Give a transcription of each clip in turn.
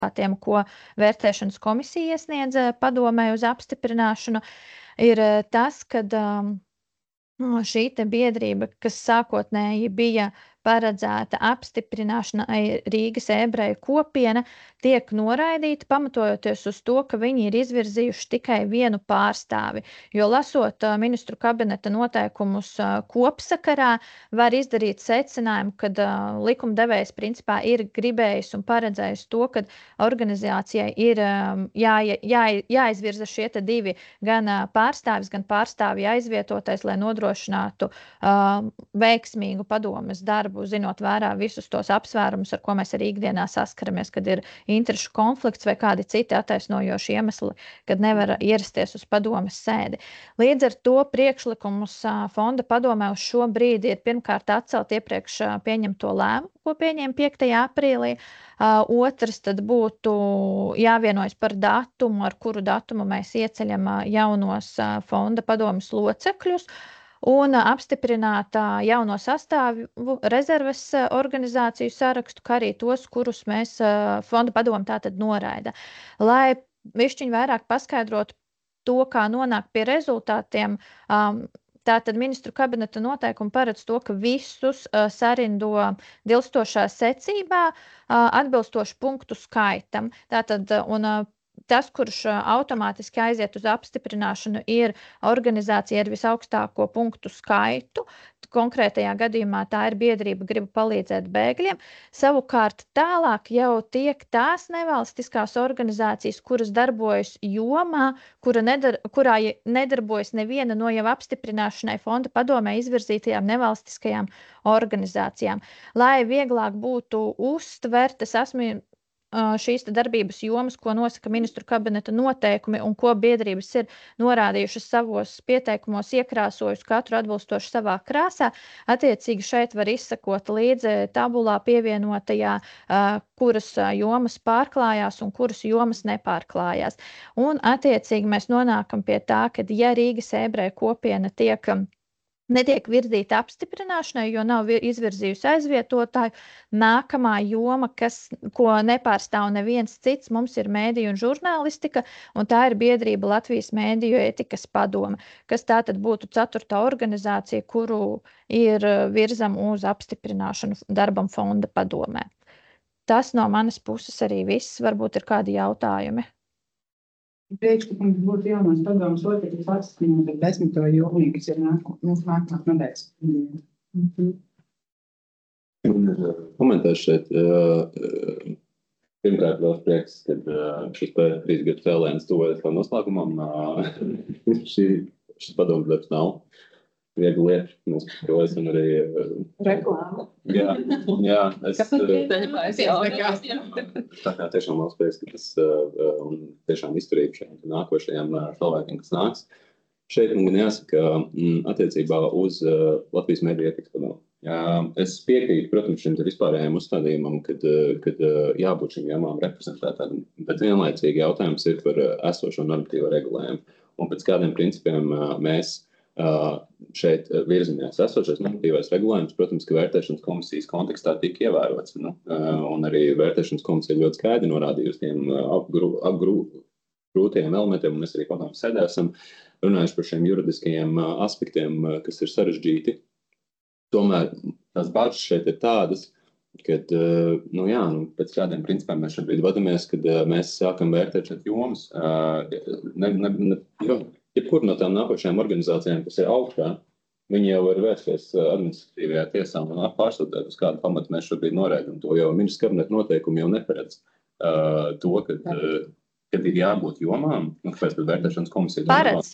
ko vērtēšanas komisija iesniedz padomē uz apstiprināšanu, ir tas, ka šī te biedrība, kas sākotnēji bija paredzēta apstiprināšanai Rīgas ebreju kopiena, tiek noraidīta, pamatojoties uz to, ka viņi ir izvirzījuši tikai vienu pārstāvi. Jo lasot ministru kabineta noteikumus kopsakarā, var izdarīt secinājumu, ka likumdevējs principā ir gribējis un paredzējis to, ka organizācijai ir jāizvirza šie te divi gan pārstāvis, gan pārstāvja aizvietotais, lai nodrošinātu veiksmīgu padomes darbu, zinot vērā visus tos apsvērumus, ar ko mēs arī ikdienā saskaramies, kad ir interešu konflikts vai kādi citi attaisnojoši iemesli, kad nevar ierasties uz padomes sēdi. Līdz ar to priekšlikumus fonda padomē uz šo brīdi ir pirmkārt atcelt iepriekš pieņemto lēmumu, ko pieņēma 5. aprīlī. Otrs tad būtu jāvienojas par datumu, ar kuru datumu mēs ieceļam jaunos fonda padomes locekļus, un apstiprināt jauno sastāvu rezerves organizāciju sarakstu, kā arī tos, kurus mēs fonda padomu tātad noraida. Lai višķiņ vairāk paskaidrotu to, kā nonākt pie rezultātiem, tātad ministru kabineta noteikumi paredz to, ka visus sarindo dilstošā secībā atbilstoši punktu skaitam. Tātad, un tas, kurš automātiski aiziet uz apstiprināšanu, ir organizācija ar visaugstāko punktu skaitu. Konkrētajā gadījumā tā ir biedrība Gribu palīdzēt bēgļiem. Savukārt tālāk jau tiek tās nevalstiskās organizācijas, kuras darbojas jomā, kurā nedarbojas neviena no jau apstiprināšanai fonda padomē izvirzītajām nevalstiskajām organizācijām. Lai vieglāk būtu uztvert, es esmu šīs darbības jomas, ko nosaka ministru kabineta noteikumi un ko biedrības ir norādījušas savos pieteikumos, iekrāsojusi katru atbilstoši savā krāsā. Attiecīgi šeit var izsakot līdzi tabulā pievienotajā, kuras jomas pārklājās un kuras jomas nepārklājās. Un attiecīgi mēs nonākam pie tā, ka ja Rīgas ebreju kopiena netiek virzīta apstiprināšanai, jo nav izvirzījusi aizvietotāju. Nākamā joma, ko nepārstāv neviens cits, mums ir mēdīju un žurnālistika, un tā ir biedrība Latvijas mēdīju ētikas padome, kas tātad būtu 4. organizācija, kuru ir virzam uz apstiprināšanu darbam fonda padomē. Tas no manas puses arī viss, varbūt ir kādi jautājumi. Priekšlikums būtu jaunās padomas locekļus apstiprināt ar 10. jūniju, kas ir nākamās nedēļas. Komentārs šeit. Pirmkārt, vēl prieks, kad šis 3 gadu cēlēns tuvojas kā noslēgumam. Šis padomas darbs nav viegli lieta. Mēs esam arī... Reklāma. Jā. Tā kā tiešām vēl spējas, ka tas tiešām izturību šeit nākošajiem cilvēkiem, kas nāks. Šeit man gan jāsaka attiecībā uz Latvijas mēdīju ētikas padomu. Es piekrītu, protams, šim vispārējiem uzstādījumam, kad jābūt šīm jomām reprezentētām, bet vienlaicīgi jautājums ir par esošo normatīvo regulējumu. Un pēc kādiem principiem mēs šeit virzamies. Esošais normatīvais regulējums, protams, ka vērtēšanas komisijas kontekstā tika ievērots. Un arī vērtēšanas komisija ļoti skaidri norādījusi tiem grūtajiem elementiem, un mēs arī padomu sēdē esam runājuši par šiem juridiskajiem aspektiem, kas ir sarežģīti. Tomēr tās bažas šeit ir tādas, kad, pēc kādiem principiem mēs šobrīd vadamies, kad mēs sākam vērtēt šeit jomas. Jebkur no tām nākošajām organizācijām, kas ir augšā, viņi jau var vērsties administratīvajā tiesā un pārsūtēt, uz kādu pamatu mēs šobrīd noraidam to, jo ministrs kabineta noteikumi jau neparedz to, kad ir jābūt jomām, kāpēc tad vērtēšanas komisija paredz.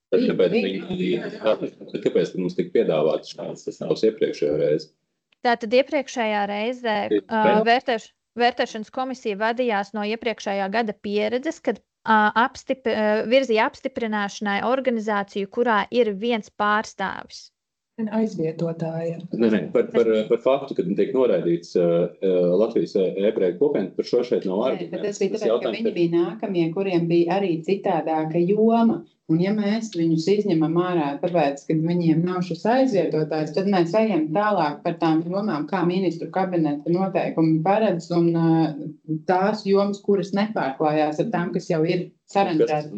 Kāpēc mums tika piedāvāts šāds sastāvs iepriekšējā reize? Tātad iepriekšējā reizē vērtēšanas komisija vadījās no iepriekšējā gada pieredzes, kad virzīja apstiprināšanai organizāciju, kurā ir viens pārstāvis. Aizvietotāja. Par faktu, kad tiek noraidīts Latvijas ebreju kopiena, par šo šeit nav arguments. Tas bija tāpēc, ka viņi bija nākamie, kuriem bija arī citādāka joma. Un ja mēs viņus izņemam ārā, tāpēc, ka viņiem nav šis aizvietotājs, tad mēs ejam tālāk par tām jomām, kā ministru kabineta noteikumi paredz, un tās jomas, kuras nepārklājās ar tām, kas jau ir sarendrētas.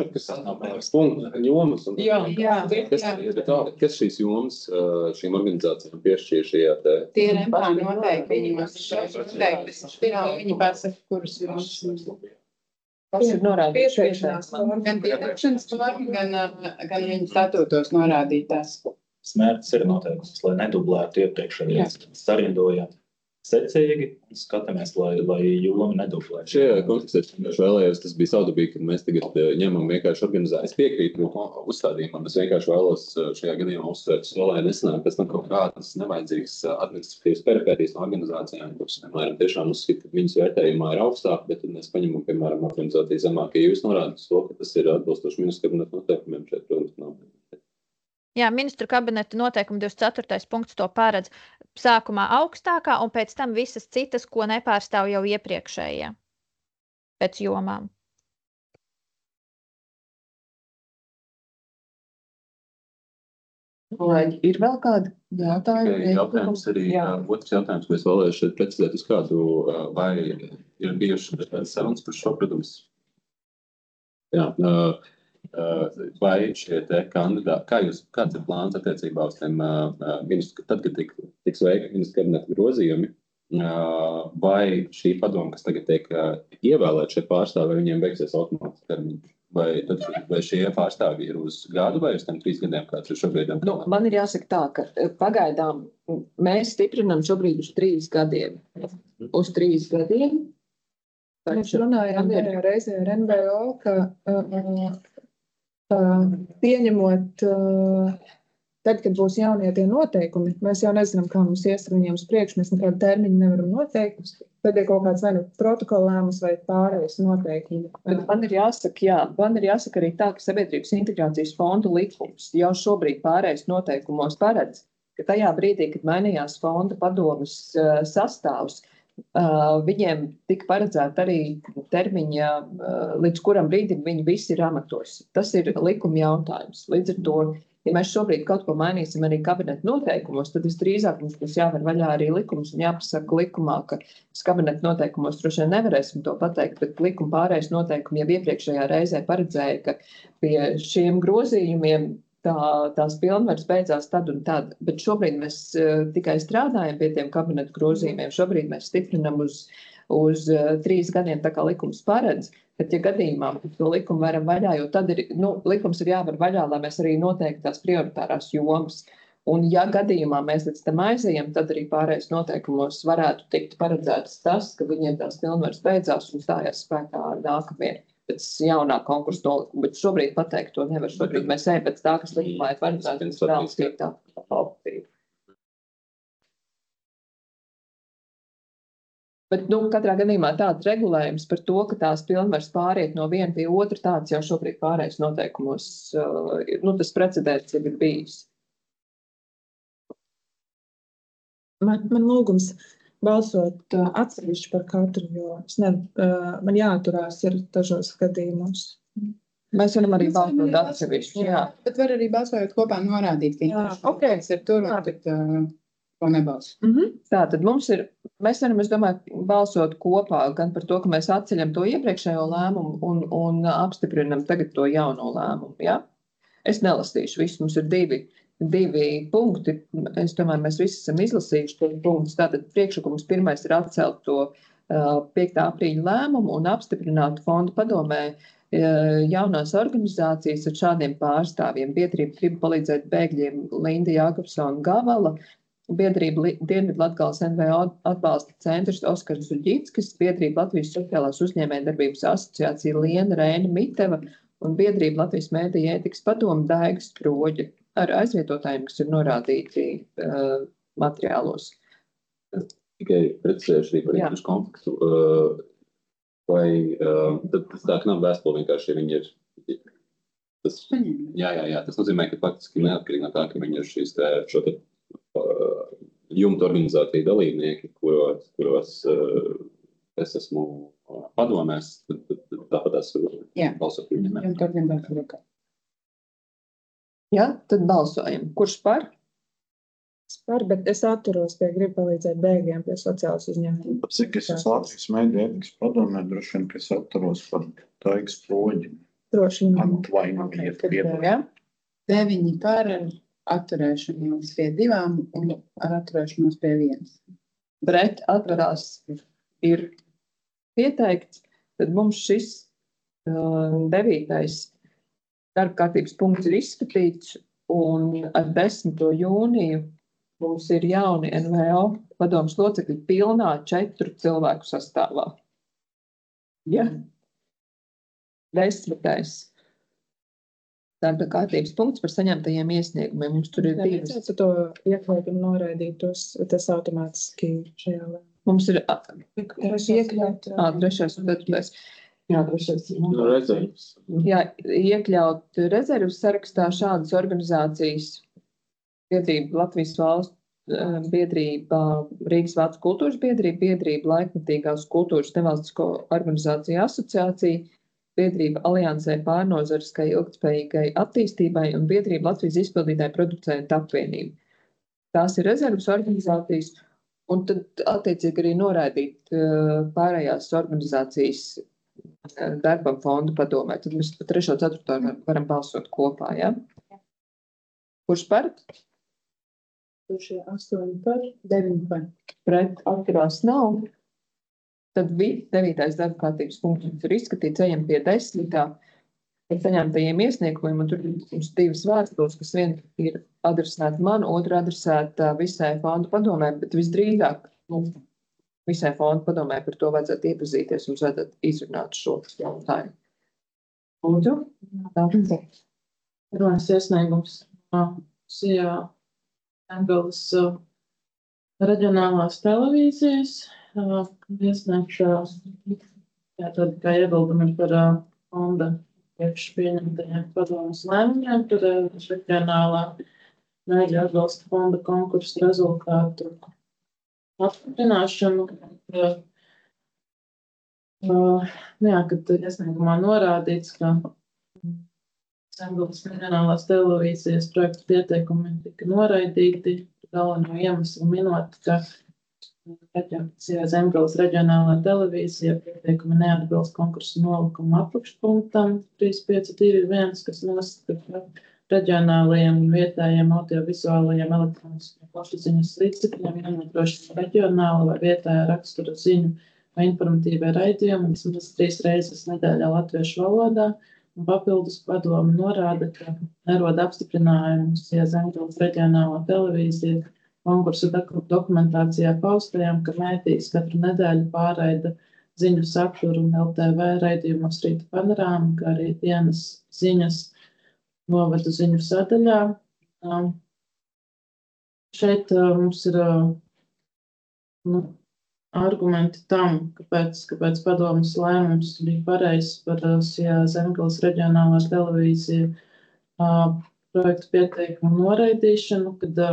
Kas šīs jomas šīm organizācijām piešķīra šajā te? Tie ir MPA noteikumi, viņi pasaka, kuras jomas. Tas ir norādīts piešķiršanās forma, gan piešķiršanas forma, gan viņu statūtos norādītās. Mērķis ir noteikums, lai nedublētu iepriekšējās sarindojam secīgi un skatāmies, lai jomi nedublē. Šajā kontekstā es vēlējos, tas bija saudabīgi, kad mēs tagad ņemam vienkārši organizēt. Es piekrītu uzstādījumam, es vienkārši vēlos šajā gadījumā uzsvērt, lai nesanāk pēc tam kaut kādas nevajadzīgas administratīvas peripētīs no organizācijām, kuras, piemēram, tiešām uzskata, ka viņas vērtējumā ir augstāk, bet tad mēs paņemam, piemēram, organizāciju zemāk. Ja jūs norādat to, ka tas ir atbilstoši ministru kabineta noteikumiem, šeit, protams, nav. Jā, ministru kabineta noteikuma 24. punkts to paredz sākumā augstākā un pēc tam visas citas, ko nepārstāv jau iepriekšējie pēc jomām. Ir vēl kādi jautājumi? Jautājums arī, otrs jautājums, ko es vēlēju šeit precizēt uz kādu, vai ir bijuši sarunas par šo, protams. Jā, vai šie te kandidāti, kāds ir plāns attiecībā uz tiem ministru, tad, kad tiks veikti ministru kabineta grozījumi, vai šī padoma, kas tagad tiek ievēlēt šie pārstāvi, vai viņiem beigsies automātiski termiņš? Vai šie pārstāvi ir uz gadu vai uz tiem 3 gadiem, kāds ir šobrīd? Man ir jāsaka tā, ka pagaidām mēs stiprinam šobrīd uz 3 gadiem. Uz 3 gadiem. Mēs runājām reizē ar NVO, ka pieņemot, tad, kad būs jaunie tie noteikumi, mēs jau nezinām, kā mums ies ar viņiem uz priekšu, mēs nekādu termiņu nevaram noteikt. Tad ir kaut kāds vai nu protokola lēmums vai pārējais noteikumi. Bet man ir jāsaka arī tā, ka Sabiedrības integrācijas fondu likums jau šobrīd pārējais noteikumos paredz, ka tajā brīdī, kad mainījās fonda padomes sastāvs, viņiem tika paredzēta arī termiņa, līdz kuram brīdim viņi visi ir amatos. Tas ir likuma jautājums. Līdz ar to, ja mēs šobrīd kaut ko mainīsim arī kabineta noteikumos, tad visdrīzāk mums būs jāver vaļā arī likums un jāpasaka likumā, ka kabineta noteikumos droši vien nevarēsim to pateikt, bet likuma pārējais noteikumi jau iepriekšējā reizē paredzēja, ka pie šiem grozījumiem tās pilnvaras beidzās tad un tad. Bet šobrīd mēs tikai strādājam pie tiem kabineta grozījumiem. Šobrīd mēs stiprinam uz 3 gadiem, tā kā likums paredz. Bet, ja gadījumā to likumu varam vaļā, jo tad ir, likums ir jāvar vaļā, lai mēs arī noteikti tās prioritārās jomas. Un, ja gadījumā mēs līdz tam aizejam, tad arī pārējais noteikumos varētu tikt paredzēts tas, ka viņiem tās pilnvaras beidzās un stājās spēkā nākamie pēc jaunā konkursa nolikuma. Bet šobrīd pateikt to nevar. Šobrīd mēs ejam pēc tā, kas likumā ir paredzēts, un vēl tiek tā optīva. Bet, katrā gadījumā tāds regulējums par to, ka tās pilnvaras pāriet no viena pie otra, tāds jau šobrīd pārējais noteikumos, tas precedents jau ir bijis. Man lūgums balsot atsevišķi par katru, jo man jāatturās ir dažos gadījumos. Mēs varam arī balsot atsevišķi, jā. Bet var arī balsojot kopā norādīt, ka tas ir tur, bet to nebalso. Tātad mēs varam, es domāju, balsot kopā gan par to, ka mēs atceļam to iepriekšējo lēmumu un apstiprinam tagad to jauno lēmumu, jā? Es nelasīšu visu, mums ir divi punkti. Es domāju, mēs visi esam izlasījuši tos punktus. Tātad priekšlikums pirmais ir atcelt to 5. aprīļa lēmumu un apstiprināt fondu padomē jaunās organizācijas ar šādiem pārstāvjiem. Biedrība grib palīdzēt bēgļiem Linda Jākapsona Gavala, biedrība Dienvidlatgales NVO atbalsta centrs Oskars Zuļģickis, biedrība Latvijas sociālās uzņēmējdarbības asociācija Liena Rēna Miteva un biedrība Latvijas mēdīja ētikas padome Daigas Kroģa ar aizvietotājiem, kas ir norādīti materiālos. Tikai precizējuši arī par interešu konfliktu. Vai tas tā, ka nav vēstule vienkārši, ja viņi ir... Tas nozīmē, ka faktiski neatkarīgi no tā, ka viņi ir šīs šo jumta organizāciju dalībnieki, kuros es esmu padomēs, tad tāpat esmu balsot viņiem. Jumta organizācija. Ja, tad balsojam. Kurš par? Par, bet es atturos gribu palīdzēt bēgļiem pie sociālas uzņēmumiem. Cik es esmu Latvijas mēdīju ētikas padomē, droši vien, ka es atturos par Taigas Poģi. Droši vien. Atvainojiet, Tad, piedodiet. 9 par atturēšanos pie 2 un ar atturēšanos pie 1. Pret atvarās ir pieteikts, tad mums šis 9. darba kārtības punkts ir izskatīts, un ar 10. jūniju mums ir jauni NVO padomas locekļi pilnā 4 cilvēku sastāvā. Ja? 10. darba kārtības punkts par saņemtajiem iesniegumiem. Mums tur ir 2. Nevajadzētu to iekļaut un noraidīt tas automātiski šajā lēmumā. Mums ir Iekļaut. 3. un 4. Jā, 3. Rezerves. Jā, iekļaut rezervas sarakstā šādas organizācijas biedrība Latvijas valsts biedrība Rīgas Vācu kultūras biedrība, biedrība Laikmetīgās kultūras nevalstisko organizāciju asociācija, biedrība Aliansē pārnozariskai ilgtspējīgai attīstībai un biedrība Latvijas izpildītāju producējumu apvienība. Tās ir rezervas organizācijas, un tad attiecīgi arī noraidīt pārējās organizācijas darbam fondu padomē. Tad mēs par 3. un 4. varam balsot kopā, ja? Kurš par? Šie 8 par, 9 par. Pret atturās nav. Tad 9. darba kārtības punkts ir izskatīts, ejam pie 10. par saņemtajiem iesniegumiem, un tur ir mums 2 vēstules, kas viena ir adresēta man, otra adresēta visai fondu padomē, bet visdrīzāk visai fondu padomē par to vajadzētu iepazīties un vajadzētu izrunāt šo jautājumu. Lūdzu? Pirmais iesniegums Sijā Zemgales reģionālās televīzijas iesniegšās tātad kā iebildumi par fonda priekš pieņemtajiem padomas lēmumiem par reģionālā mēģi atbalsta fonda konkursu rezultātu apstiprināšanu. Jā, kad iesniegumā norādīts, ka Zemgales reģionālās televīzijas projektu pieteikumi tika noraidīti, galveno iemeslu minot, ka Zemgales reģionālā televīzija pieteikumi neatbilst konkursu nolikuma apakšpunktam 3.5.2.1, kas nosaka, ka reģionālajiem un vietējiem audiovizuālajiem elektroniskiem plašsaziņas līdzekļiem jānodrošina reģionāla vai vietējā rakstura ziņu vai informatīvie raidījumi vismaz 3 reizes nedēļā latviešu valodā. Un papildus padome norāda, ka nerod apstiprinājumus, ja Zemgales reģionālā televīzija konkursu dokumentācijā paustajām, ka mēdījis katru nedēļu pārraida ziņu saturu un LTV raidījumos Rīta panorāma, kā arī dienas ziņas novadu ziņu sadaļā. Šeit mums ir argumenti tam, kāpēc padomas lēmums bija pareizs par Zemgales reģionālā televīzija projektu pieteikumu noraidīšanu, kad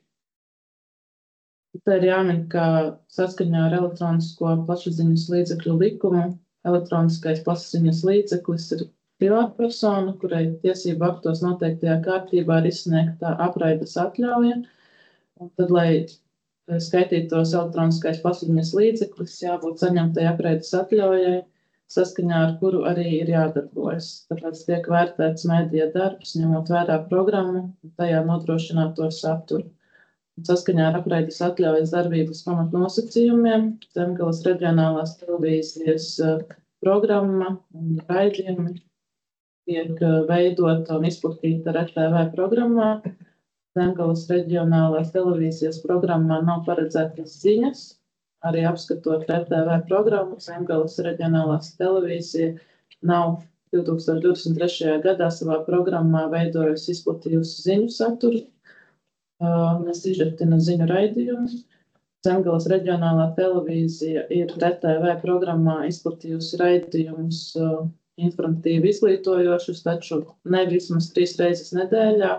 te ir jāmin, ka saskaņā ar elektronisko plašsaziņas līdzekļu likumu elektroniskais plašsaziņas līdzeklis ir privātpersona, kurai tiesību aktos noteiktajā kārtībā ir izsniegta apraides atļauja. Un tad, lai skaitītos elektroniskais plašsaziņas līdzeklis, jābūt saņemtai apraides atļaujai, saskaņā ar kuru arī ir jādarbojas. Tāpēc tiek vērtēts mēdīja darbs, ņemot vērā programmu un tajā nodrošināto saturu. Saskaņā ar apraides atļaujas darbības pamatnosacījumiem Zemgales reģionālās televīzijas programma un raidījumi tiek veidota un izplatīta RTV programmā. Zemgales reģionālās televīzijas programmā nav paredzētas ziņas, arī apskatot RTV programmu. Zemgales reģionālās televīzija nav 2023. gadā savā programmā veidojusi izplatījusi ziņu saturu, nesižetina ziņu raidījumus. Zemgales reģionālā televīzija ir RTV programmā izplatījusi raidījumus informatīvi izglītojošus, taču ne vismaz 3 reizes nedēļā.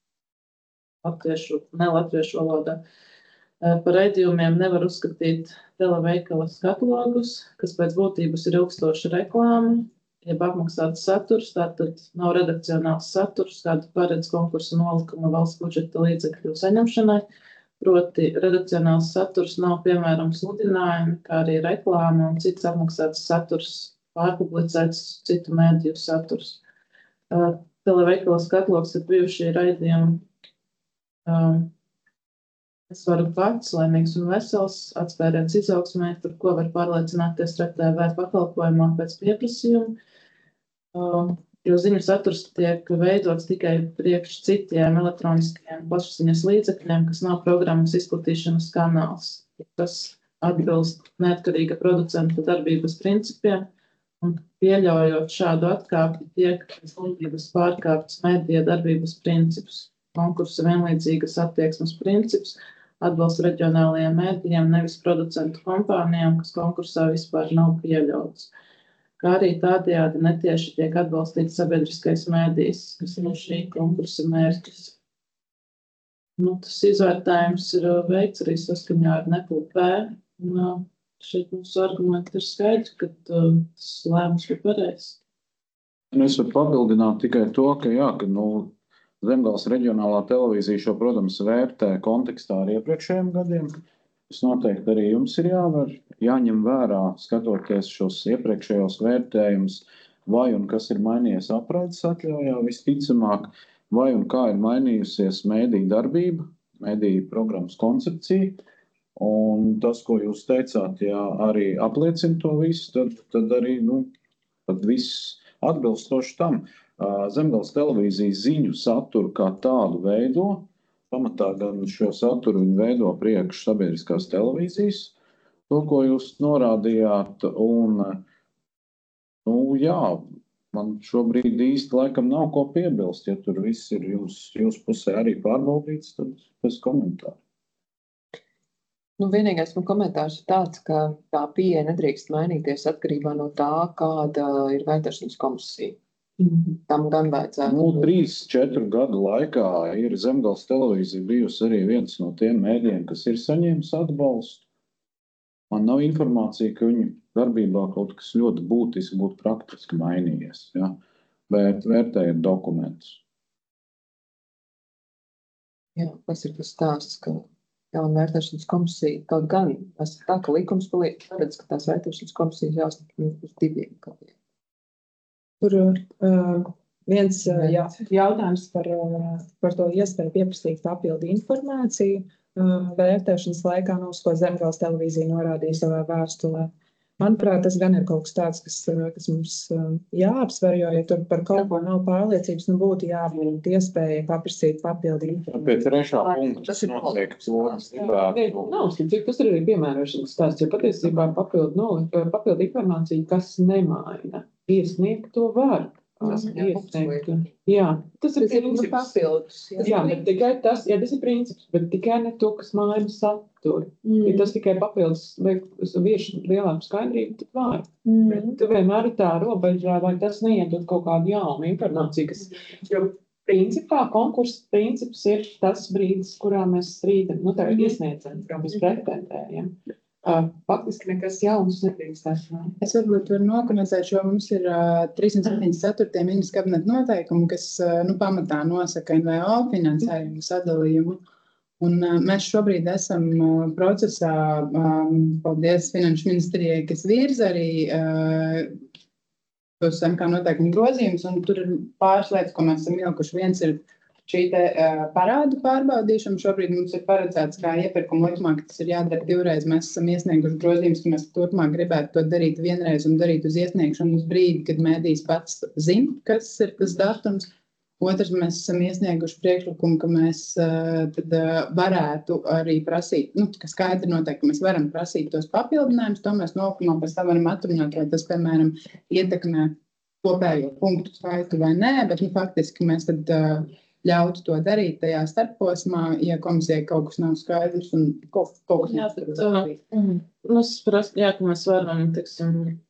Ne latviešu valodā. Par raidījumiem nevar uzskatīt televeikala katalogus, kas pēc būtības ir ilgstoša reklāma. jeb apmaksāts saturs, tātad nav redakcionāls saturs, kādu paredz konkursa nolikuma valsts budžeta līdzekļu saņemšanai. Proti, redakcionāls saturs nav, piemēram, sludinājumi, kā arī reklāma un cits apmaksāts saturs, pārpublicēts citu mēdīju saturs. Televeikalas katloks ir bijušie raidījumi. Es varu pats, laimīgs un vesels, atspēriens izaugsmē, par ko var pārliecināties RTV pakalpojumā pēc pieprasījuma, jo ziņu saturs tiek veidots tikai priekš citiem elektroniskajiem plašsaziņas līdzekļiem, kas nav programmas izplatīšanas kanāls, kas atbilst neatkarīga producenta darbības principiem, un pieļaujot šādu atkāpi tiek sliktības pārkāptas medija darbības principus, konkursa vienlīdzīgas attieksmes princips, atbalsts reģionālajiem mēdījiem, nevis producentu kompānijām, kas konkursā vispār nav pieļauts. Kā arī tādējādi netieši tiek atbalstīts sabiedriskais mēdījis, kas ir šī konkursa mērķis. Tas izvērtējums ir veikts arī saskaņā ar NEPLP. Šeit mūsu argumenti ir skaidri, ka tas lēmums ir pareizs. Es varu papildināt tikai to, ka Zemgales reģionālā televīzija šo, protams, vērtē kontekstā ar iepriekšējiem gadiem. Tas noteikti arī jums ir jāņem vērā, skatoties šos iepriekšējos vērtējumus, vai un kas ir mainījies apraides atļaujā visticamāk, vai un kā ir mainījusies mēdīju darbība, mēdīju programmas koncepcija. Un tas, ko jūs teicāt, ja arī apliecina to visu, tad arī tad viss atbilstoši tam. Zemgales televīzija ziņu saturu kā tādu veido, pamatā gan šo saturu viņi veido priekš sabiedriskās televīzijas, to, ko jūs norādījāt, un, man šobrīd īsti laikam nav ko piebilst, ja tur viss ir jūs pusē arī pārbaudīts, tad bez komentāru. Vienīgais komentārs ir tāds, ka tā pieeja nedrīkst mainīties atkarībā no tā, kāda ir vērtēšanas komisija. Tam gan vajadzētu. 3-4 gadu laikā ir Zemgales televīzija bijusi arī viens no tiem mēdījiem, kas ir saņēmis atbalstu. Man nav informācija, ka viņu darbībā kaut kas ļoti būtiski būtu praktiski mainījies, bet vērtējot dokumentus. Tas ir tas stāsts, ka jauna vērtēšanas komisija, kaut gan tas ir tā, ka likums paredz, ka tās vērtēšanas komisijas jāstiprina uz 2 gadiem. Tur viens jautājums par to iespēju pieprasīt papildu informāciju vērtēšanas laikā, uz ko Zemgales televīzija norādīja savā vēstulē. Manuprāt, tas gan ir kaut kas tāds, kas mums jāapsver, jo, ja tur par kaut ko nav pārliecības, būtu jābūt iespēja paprasīt papildu informāciju. Pēc 3. punkta tas notiek. Tas ir arī piemērošanas stāsts, jo patiesībā papildu informācija, kas nemaina. Iesniegt to var. Tas ir papildus. Bet tikai tas ir princips, bet tikai ne to, kas maina saturu. Ja tas tikai papildus viešu lielāku skaidrību, tad var. Bet vienmēr ir tā robežā, vai tas neiedod kaut kādu jaunu informāciju, jo principā konkursa princips ir tas brīdis, kurā mēs strīdam, iesniedzam, kā mēs pretendējam. Faktiski nekas jauns nedrīkstās. Es varbūt varu nokomentēt, jo mums ir 374. ministra kabineta noteikumi, kas pamatā nosaka NVO finansējumu sadalījumu. Un mēs šobrīd esam procesā, paldies Finanšu ministrijai, kas virza arī tos MK noteikumu grozījumus, un tur ir pāris lietas, ko mēs esam ielikuši. Viens ir šī parādu pārbaudīšana. Šobrīd mums ir paredzēts, kā iepirkuma likumā, ka tas ir jādara 2 reizes. Mēs esam iesnieguši grozījumus, ka mēs turpmāk gribētu to darīt 1 reizi un darīt uz iesniegšanu uz brīdi, kad mēdījis pats zina, kas ir tas datums. Otrs, mēs esam iesnieguši priekšlikumu, ka mēs tad varētu arī prasīt, ka skaidri noteikti, ka mēs varam prasīt tos papildinājumus, to mēs nolikumā pēc tam varam atruņot, vai tas, piemēram, ietekmē kopējo punktu skaitu vai nē, bet faktiski mēs tad ļautu to darīt tajā starposmā, ja komisijai kaut kas nav skaidrs un kaut kas Es prastu, ka mēs varam,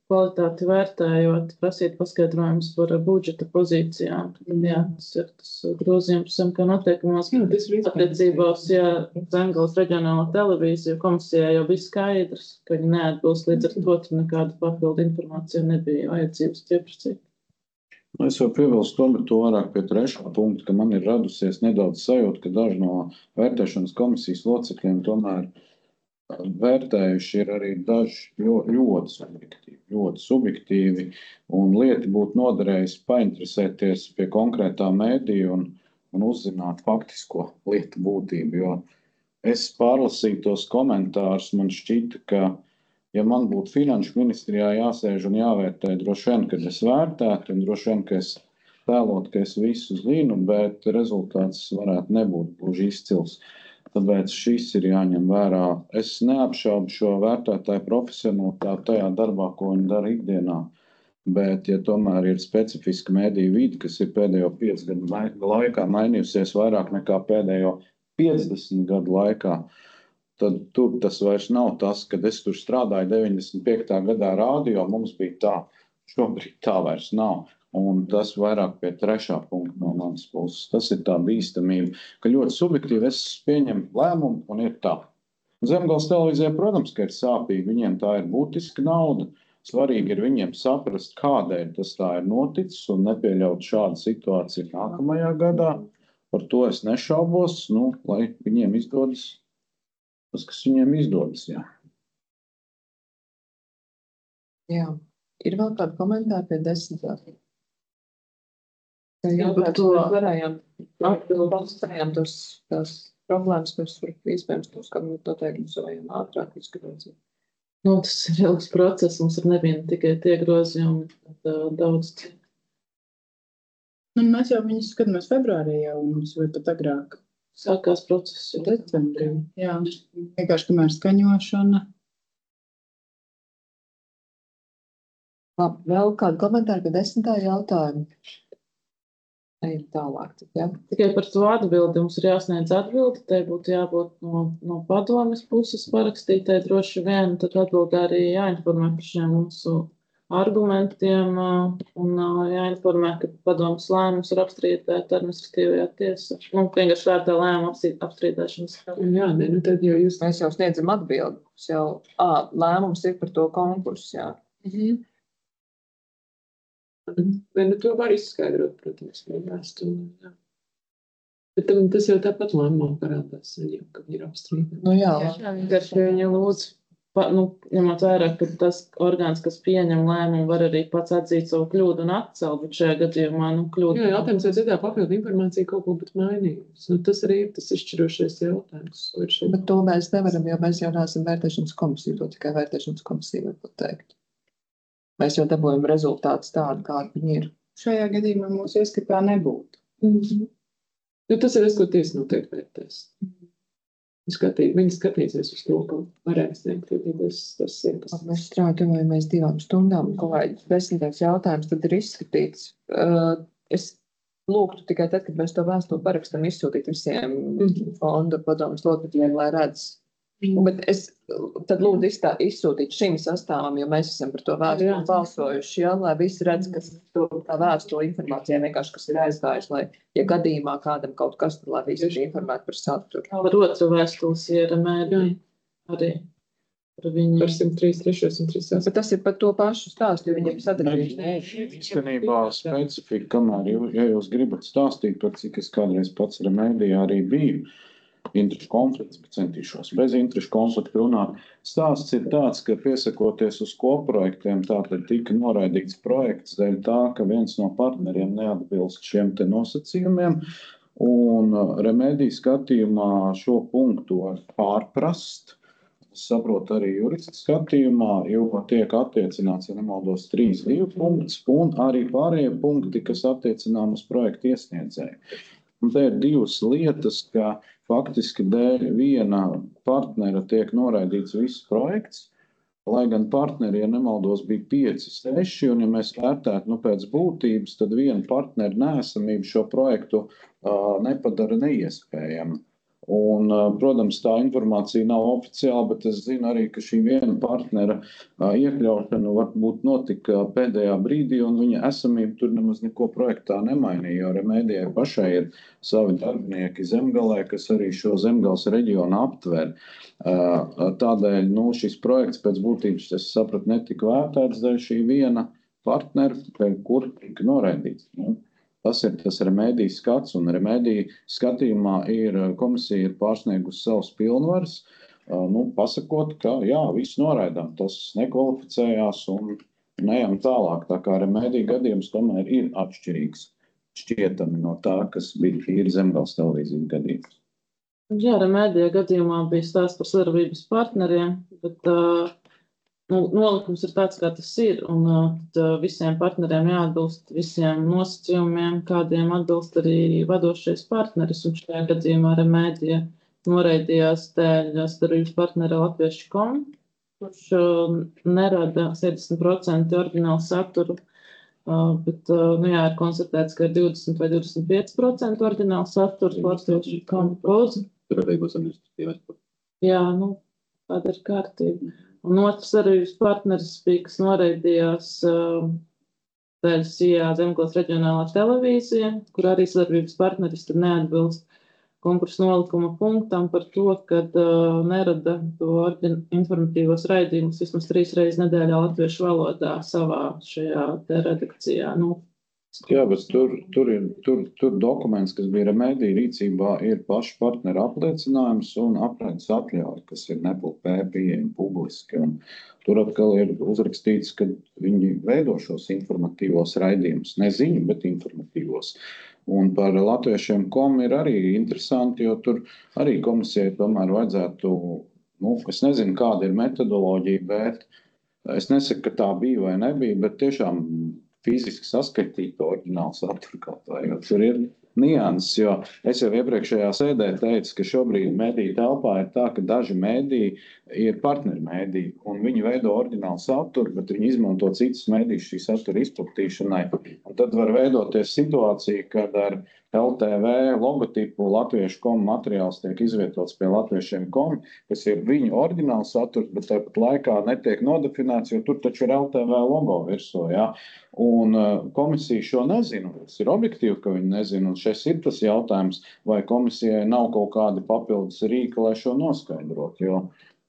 kvalitāti vērtējot, prasīt paskaidrojumus par budžeta pozīcijām. Jā, tas ir tas grozījums, kā noteikumos. Attiecībā uz Zemgales reģionālo televīziju komisijā jau bija skaidrs, ka viņi neatbilst, līdz ar to tur nekāda papildu informācija nebija vajadzības pieprasīt. Es jau piebilstu tomēr to vairāk pie trešā punkta, ka man ir radusies nedaudz sajūta, ka daži no vērtēšanas komisijas locekļiem tomēr vērtējuši ir arī daži ļoti subjektīvi, un lieti būtu noderējis painteresēties pie konkrētā mēdīja un uzzināt faktisko lietu būtību, jo es pārlasīju tos komentārus, man šķita, ka ja man būtu finanšu ministrijā jāsēž un jāvērtē, droši vien, kad es vērtētu, un droši vien, ka es tēlot, ka es visu zinu, bet rezultāts varētu nebūt gluži izcils. Tāpēc šis ir jāņem vērā. Es neapšaubu šo vērtētāju profesionalitāti tajā darbā, ko viņi dara ikdienā, bet, ja tomēr ir specifiska mediju vide, kas ir pēdējo 5 gadu laikā mainījusies vairāk nekā pēdējo 50 gadu laikā, tad tur tas vairs nav tas, kad es tur strādāju 95. gadā rādio, mums bija tā, šobrīd tā vairs nav. Un tas vairāk pie trešā punkta no manas puses. Tas ir tā bīstamība, ka ļoti subjektīvi es pieņemu lēmumu un ir tā. Zemgales televīzijai, protams, ka ir sāpīgi, viņiem tā ir būtiska nauda. Svarīgi ir viņiem saprast, kādēļ tas tā ir noticis un nepieļaut šādu situāciju nākamajā gadā. Par to es nešaubos, lai viņiem izdodas tas, kas viņiem izdodas, jā. Jā. Ir vēl kādi komentāri pie 10. Jā, par to varējām tās problēmas, mēs iespējams tos kādu noteikumus varējām ātrāk izskatīt. Tas ir ilgs process, mums ir neviena tikai tie grozījumi, bet daudz. Mēs jau viņus skatāmies februārī jau, vai pat agrāk. Sākās process jau decembrī. Jā, vienkārši kamēr skaņošana. Labi, vēl kādu komentāru pie 10. jautājumu? Ejam tālāk. Ja? Tikai par to atbildi mums ir jāsniedz atbildi, tai būtu jābūt no padomes puses parakstītai droši vien, tad atbildi arī jāinformē par šiem mūsu argumentiem un jāinformē, ka padomes lēmums ir apstrīdēt administratīvajā tiesā. Vienkārši vērtē lēmumu apstrīdēšanas. Jā, tad jau mēs jau sniedzam atbildi. Lēmums ir par to konkursu, jā. To var izskaidrot, protams, vēstulē. Bet tas jau tāpat lēmumā parādās, ka viņi ir apstrīdēti. Vienkārši viņa lūdzu, ņemot vērā, ka tas orgāns, kas pieņem lēmumu, var arī pats atzīt savu kļūdu un atcelt, bet šajā gadījumā kļūdu. Jā, jautājums, vai citā papildu informācija kaut ko būtu mainījusi. Tas arī ir tas izšķirošais jautājums. Bet to mēs nevaram, jo mēs jau neesam vērtēšanas komisija, to tikai vērtēšanas komisija var pateikt. Mēs jau dabūjam rezultātus tādu, kādi viņi ir. Šajā gadījumā mūsu ieskatā nebūtu. Tas ir tas, ko tiesa noteikti vērtēs. Viņi skatīsies uz to, ko varēs sniegt. Mēs strādājamies 2 stundām. Kolēģi, 10. jautājums tad ir izskatīts. Es lūgtu tikai tad, kad mēs to vēstuli parakstam, izsūtīt visiem fonda padomes locekļiem, lai redz. Bet es tad lūdzu izsūtīt šim sastāvam, jo mēs esam par to vēstuli balsojuši, lai visi redz, kas tā vēstuli informācija vienkārši, kas ir aizgājuši, lai, ja gadījumā kādam kaut kas, lai visi ir informēti par saturu. Par otru vēstules ir mēdī arī par viņu. Par 103, 103. Bet tas ir par to pašu stāstu, jo viņiem sadarbības. Īstenībā specifika, kamēr, ja jūs gribat stāstīt par cik es kādreiz pats mēdījā arī biju, interešu konflikts, bet centīšos bez interešu konflikta runāt. Stāsts ir tāds, ka piesakoties uz koprojektiem, tātad tika noraidīts projekts dēļ tā, ka viens no partneriem neatbilst šiem te nosacījumiem, un Remedija skatījumā šo punktu var pārprast. Es saprotu arī jurista skatījumā, jo tiek attiecināts, ja nemaldos, 3.2 punkts, un arī pārējie punkti, kas attiecinām uz projektu iesniedzēju. Un te ir 2 lietas, ka faktiski dēļ viena partnera tiek noraidīts viss projekts, lai gan partneri, ja nemaldos, bija 5, 6, un ja mēs vērtētu pēc būtības, tad viena partnera neesamība šo projektu nepadara neiespējamu. Un, protams, tā informācija nav oficiāla, bet es zinu arī, ka šī viena partnera iekļaušana varbūt notika pēdējā brīdī, un viņa esamība tur nemaz neko projektā nemainīja, jo Remēdijai pašai ir savi darbinieki Zemgalē, kas arī šo Zemgales reģionu aptver. Tādēļ šis projekts pēc būtības, es sapratu, netika vērtēts dēļ šī viena partnera, kur tika noraidīts. Tas ir tas Remēdijas skats, un Remēdija skatījumā komisija ir pārsniegusi savus pilnvaras, pasakot, ka jā, visu noraidām, tas nekvalificējās un neejam tālāk. Tā kā Remēdija gadījums tomēr ir atšķirīgs šķietami no tā, kas ir Zemgales televīzijas gadījums. Jā, Remēdija gadījumā bija stāsts par sadarbības partneriem, bet nolikums ir tāds, kā tas ir, un visiem partneriem jāatbilst visiem nosacījumiem, kādiem atbilst arī vadošais partneris, un šajā gadījumā Remēdija noraidījās dēļ sadarbības partnera Latviešu.com, kurš nerada 70% oriģinālu saturu, bet ir konstatēts, ka ir 20 vai 25% oriģinālu saturu Latviešu.com. Tur arī būs administratīvais. Jā, tāda ir kārtība. Un otrs sadarbības partneris bija, kas noraidījās dēļ SIA Zemgales reģionālā televīzija, kur arī sadarbības partneris tad neatbilst konkursu nolikuma punktam par to, kad nerada to informatīvos raidījumus vismaz 3 reizes nedēļā latviešu valodā savā šajā redakcijā. Jā, bet tur dokuments, kas bija Remēdija rīcībā, ir paši partneru apliecinājums un apraides atļauja, kas ir NPLP pieejami publiski. Un tur atkal ir uzrakstīts, ka viņi veido šos informatīvos raidījumus, ne ziņu, bet informatīvos. Un par latviešiem.com ir arī interesanti, jo tur arī komisijai tomēr vajadzētu, es nezinu, kāda ir metodoloģija, bet es nesaku, ka tā bija vai nebija, bet tiešām fiziski saskaitīt oriģinālu saturu kaut vai, jo tur ir nianses, jo es jau iepriekšējā sēdē teicu, ka šobrīd mediju telpā ir tā, ka daži mediji ir partneri mediji, un viņi veido oriģinālu saturu, bet viņi izmanto citas medijas šī satura izplatīšanai. Un tad var veidoties situācija, kad ar LTV logotipu Latviešu.com materiāls tiek izvietots pie Latviešiem.com, kas ir viņu oriģināls saturs, bet tāpat laikā netiek nodefinēts, jo tur taču ir LTV logo virsū, jā. Un komisija šo nezina, tas ir objektīvi, ka viņi nezina, un šeit ir tas jautājums, vai komisijai nav kaut kādi papildus rīki, lai šo noskaidrot, jo,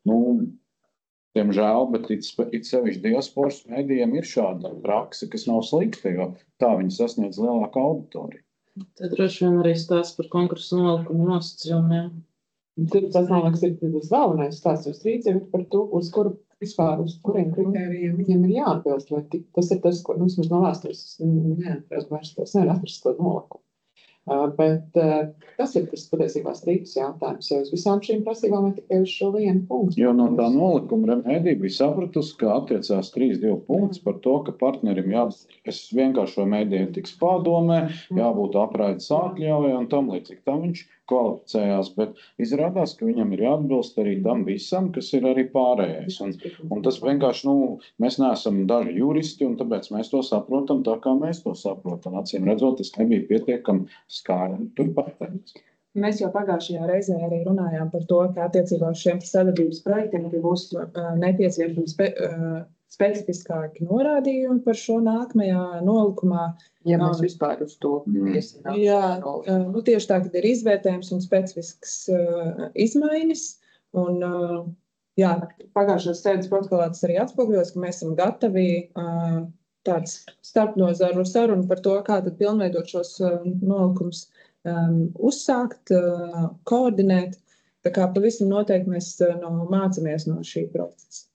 diemžēl, bet it sevišķi diasporas medijiem ir šāda praksa, kas nav slikta, jo tā viņi sasniedz lielāku auditoriju. Tad droši vien arī stāsts par konkursu nolikumu nosacījumiem. Tur tas nav liekas, ir tas galvenais stāsts uz rīcību par to, uz kuriem kritērijiem viņiem ir jāatbilst. Tas ir tas, ko mums no vēstures nevar atrast to nolikumu. Bet tas ir tas patiesībā strīdus jautājums, jo uz visām šīm prasībām ir tikai uz šo vienu punktu. Jo no tā nolikuma Remēdija bija sapratusi, ka attiecās 3.2 punkts par to, ka partnerim es vienkāršoju mediju etikas padomē, jābūt apraides atļaujai un tam līdzīgi. Tam viņš kvalificējās, bet izrādās, ka viņam ir jāatbilst arī tam visam, kas ir arī pārējais. Un tas vienkārši, mēs neesam daži juristi, un tāpēc mēs to saprotam tā, kā mēs to saprotam. Acīm redzot, tas nebija pietiekami skāri turpat. Mēs jau pagājušajā reizē arī runājām par to, ka attiecībā uz šiem sadarbības projektiem būs nepieciešams specifiskāki norādījumi par šo nākamajā nolikumā. Ja mēs vispār uz to iesinām. Jā, tieši tā, kad ir izvērtējums un specifisks izmaiņas. Un, pagājušās sēdes protokolā tas arī atspoguļos, ka mēs esam gatavi tāds starpnozaru sarunu par to, kā tad pilnveidot šos nolikumus uzsākt, koordinēt. Tā kā pavisam noteikti mēs mācāmies no šī procesa.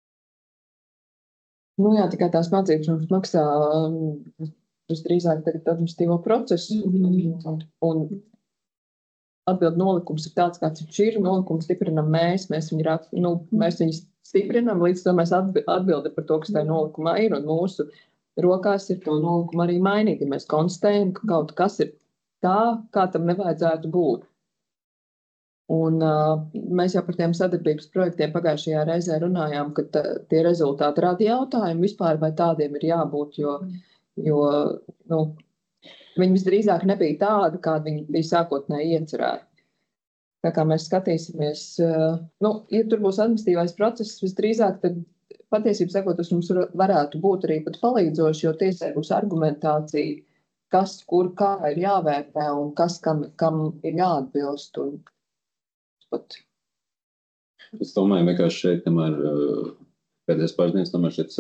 Tikai tās mācības mums maksā drīzāk tagad administratīvo procesu. Un atbild nolikums ir tāds, kāds viņš ir. Nolikums stiprinam mēs viņu stiprinam, līdz to mēs atbildi par to, kas tajā nolikumā ir. Un mūsu rokās ir to nolikumu arī mainīt, ja mēs konstatējam, ka kaut kas ir tā, kā tam nevajadzētu būt. Un mēs jau par tiem sadarbības projektiem pagājušajā reizē runājām, ka tie rezultāti rada jautājumu vispār, vai tādiem ir jābūt, jo viņi visdrīzāk nebija tādi, kādi viņi bija sākotnēji iecerēti. Tā kā mēs skatīsimies, ja tur būs administratīvais process, visdrīzāk, tad patiesībā sakot, tas mums varētu būt arī pat palīdzoši, jo tiesai būs argumentācija, kas, kur, kā ir jāvērtē un kas, kam ir jāatbilst. Un pat. Es domāju, vienkārši šeit, kamēr pēdējais pāris dienas, tomēr šie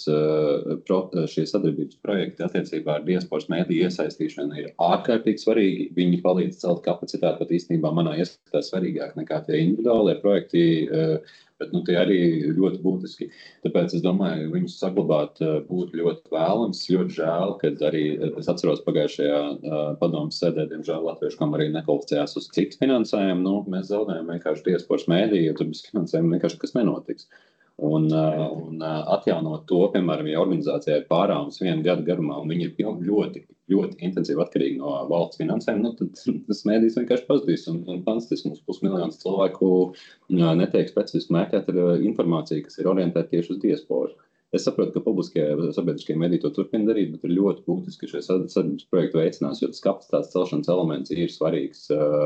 sadarbības projekti attiecībā ar diasporas mēdīju iesaistīšanu ir ārkārtīgi svarīgi. Viņi palīdz celt kapacitāti, pat īstenībā manā ieskatā svarīgāk nekā tie individuālie projekti, bet tie arī ļoti būtiski. Tāpēc es domāju, viņus saglabāt būtu ļoti vēlams, ļoti žēl, kad arī es atceros pagājušajā padomas sēdē, diemžēl latviešu kamera arī nekvalificējās uz citu finansējumu. Mēs zaudējam vienkārši diasporas mēdīju, jo tur bez finansējuma vienkārši kas nenotiks. Un atjaunot to, piemēram, ja organizācijā ir pārāvums 1 gadu garumā, un viņi ir ļoti, ļoti intensīvi atkarīgi no valsts finansējuma, tad tas mēdījis vienkārši pazudīs. Un fantastiski mums 500 000 cilvēku netiek specifiski mērķēt ar informāciju, kas ir orientēta tieši uz diasporu. Es saprotu, ka publiskie sabiedriskie mediji to turpina darīt, bet ir ļoti būtiski, ka šie sadarbības projekti veicinās, jo tas kapacitātes celšanas elements ir svarīgs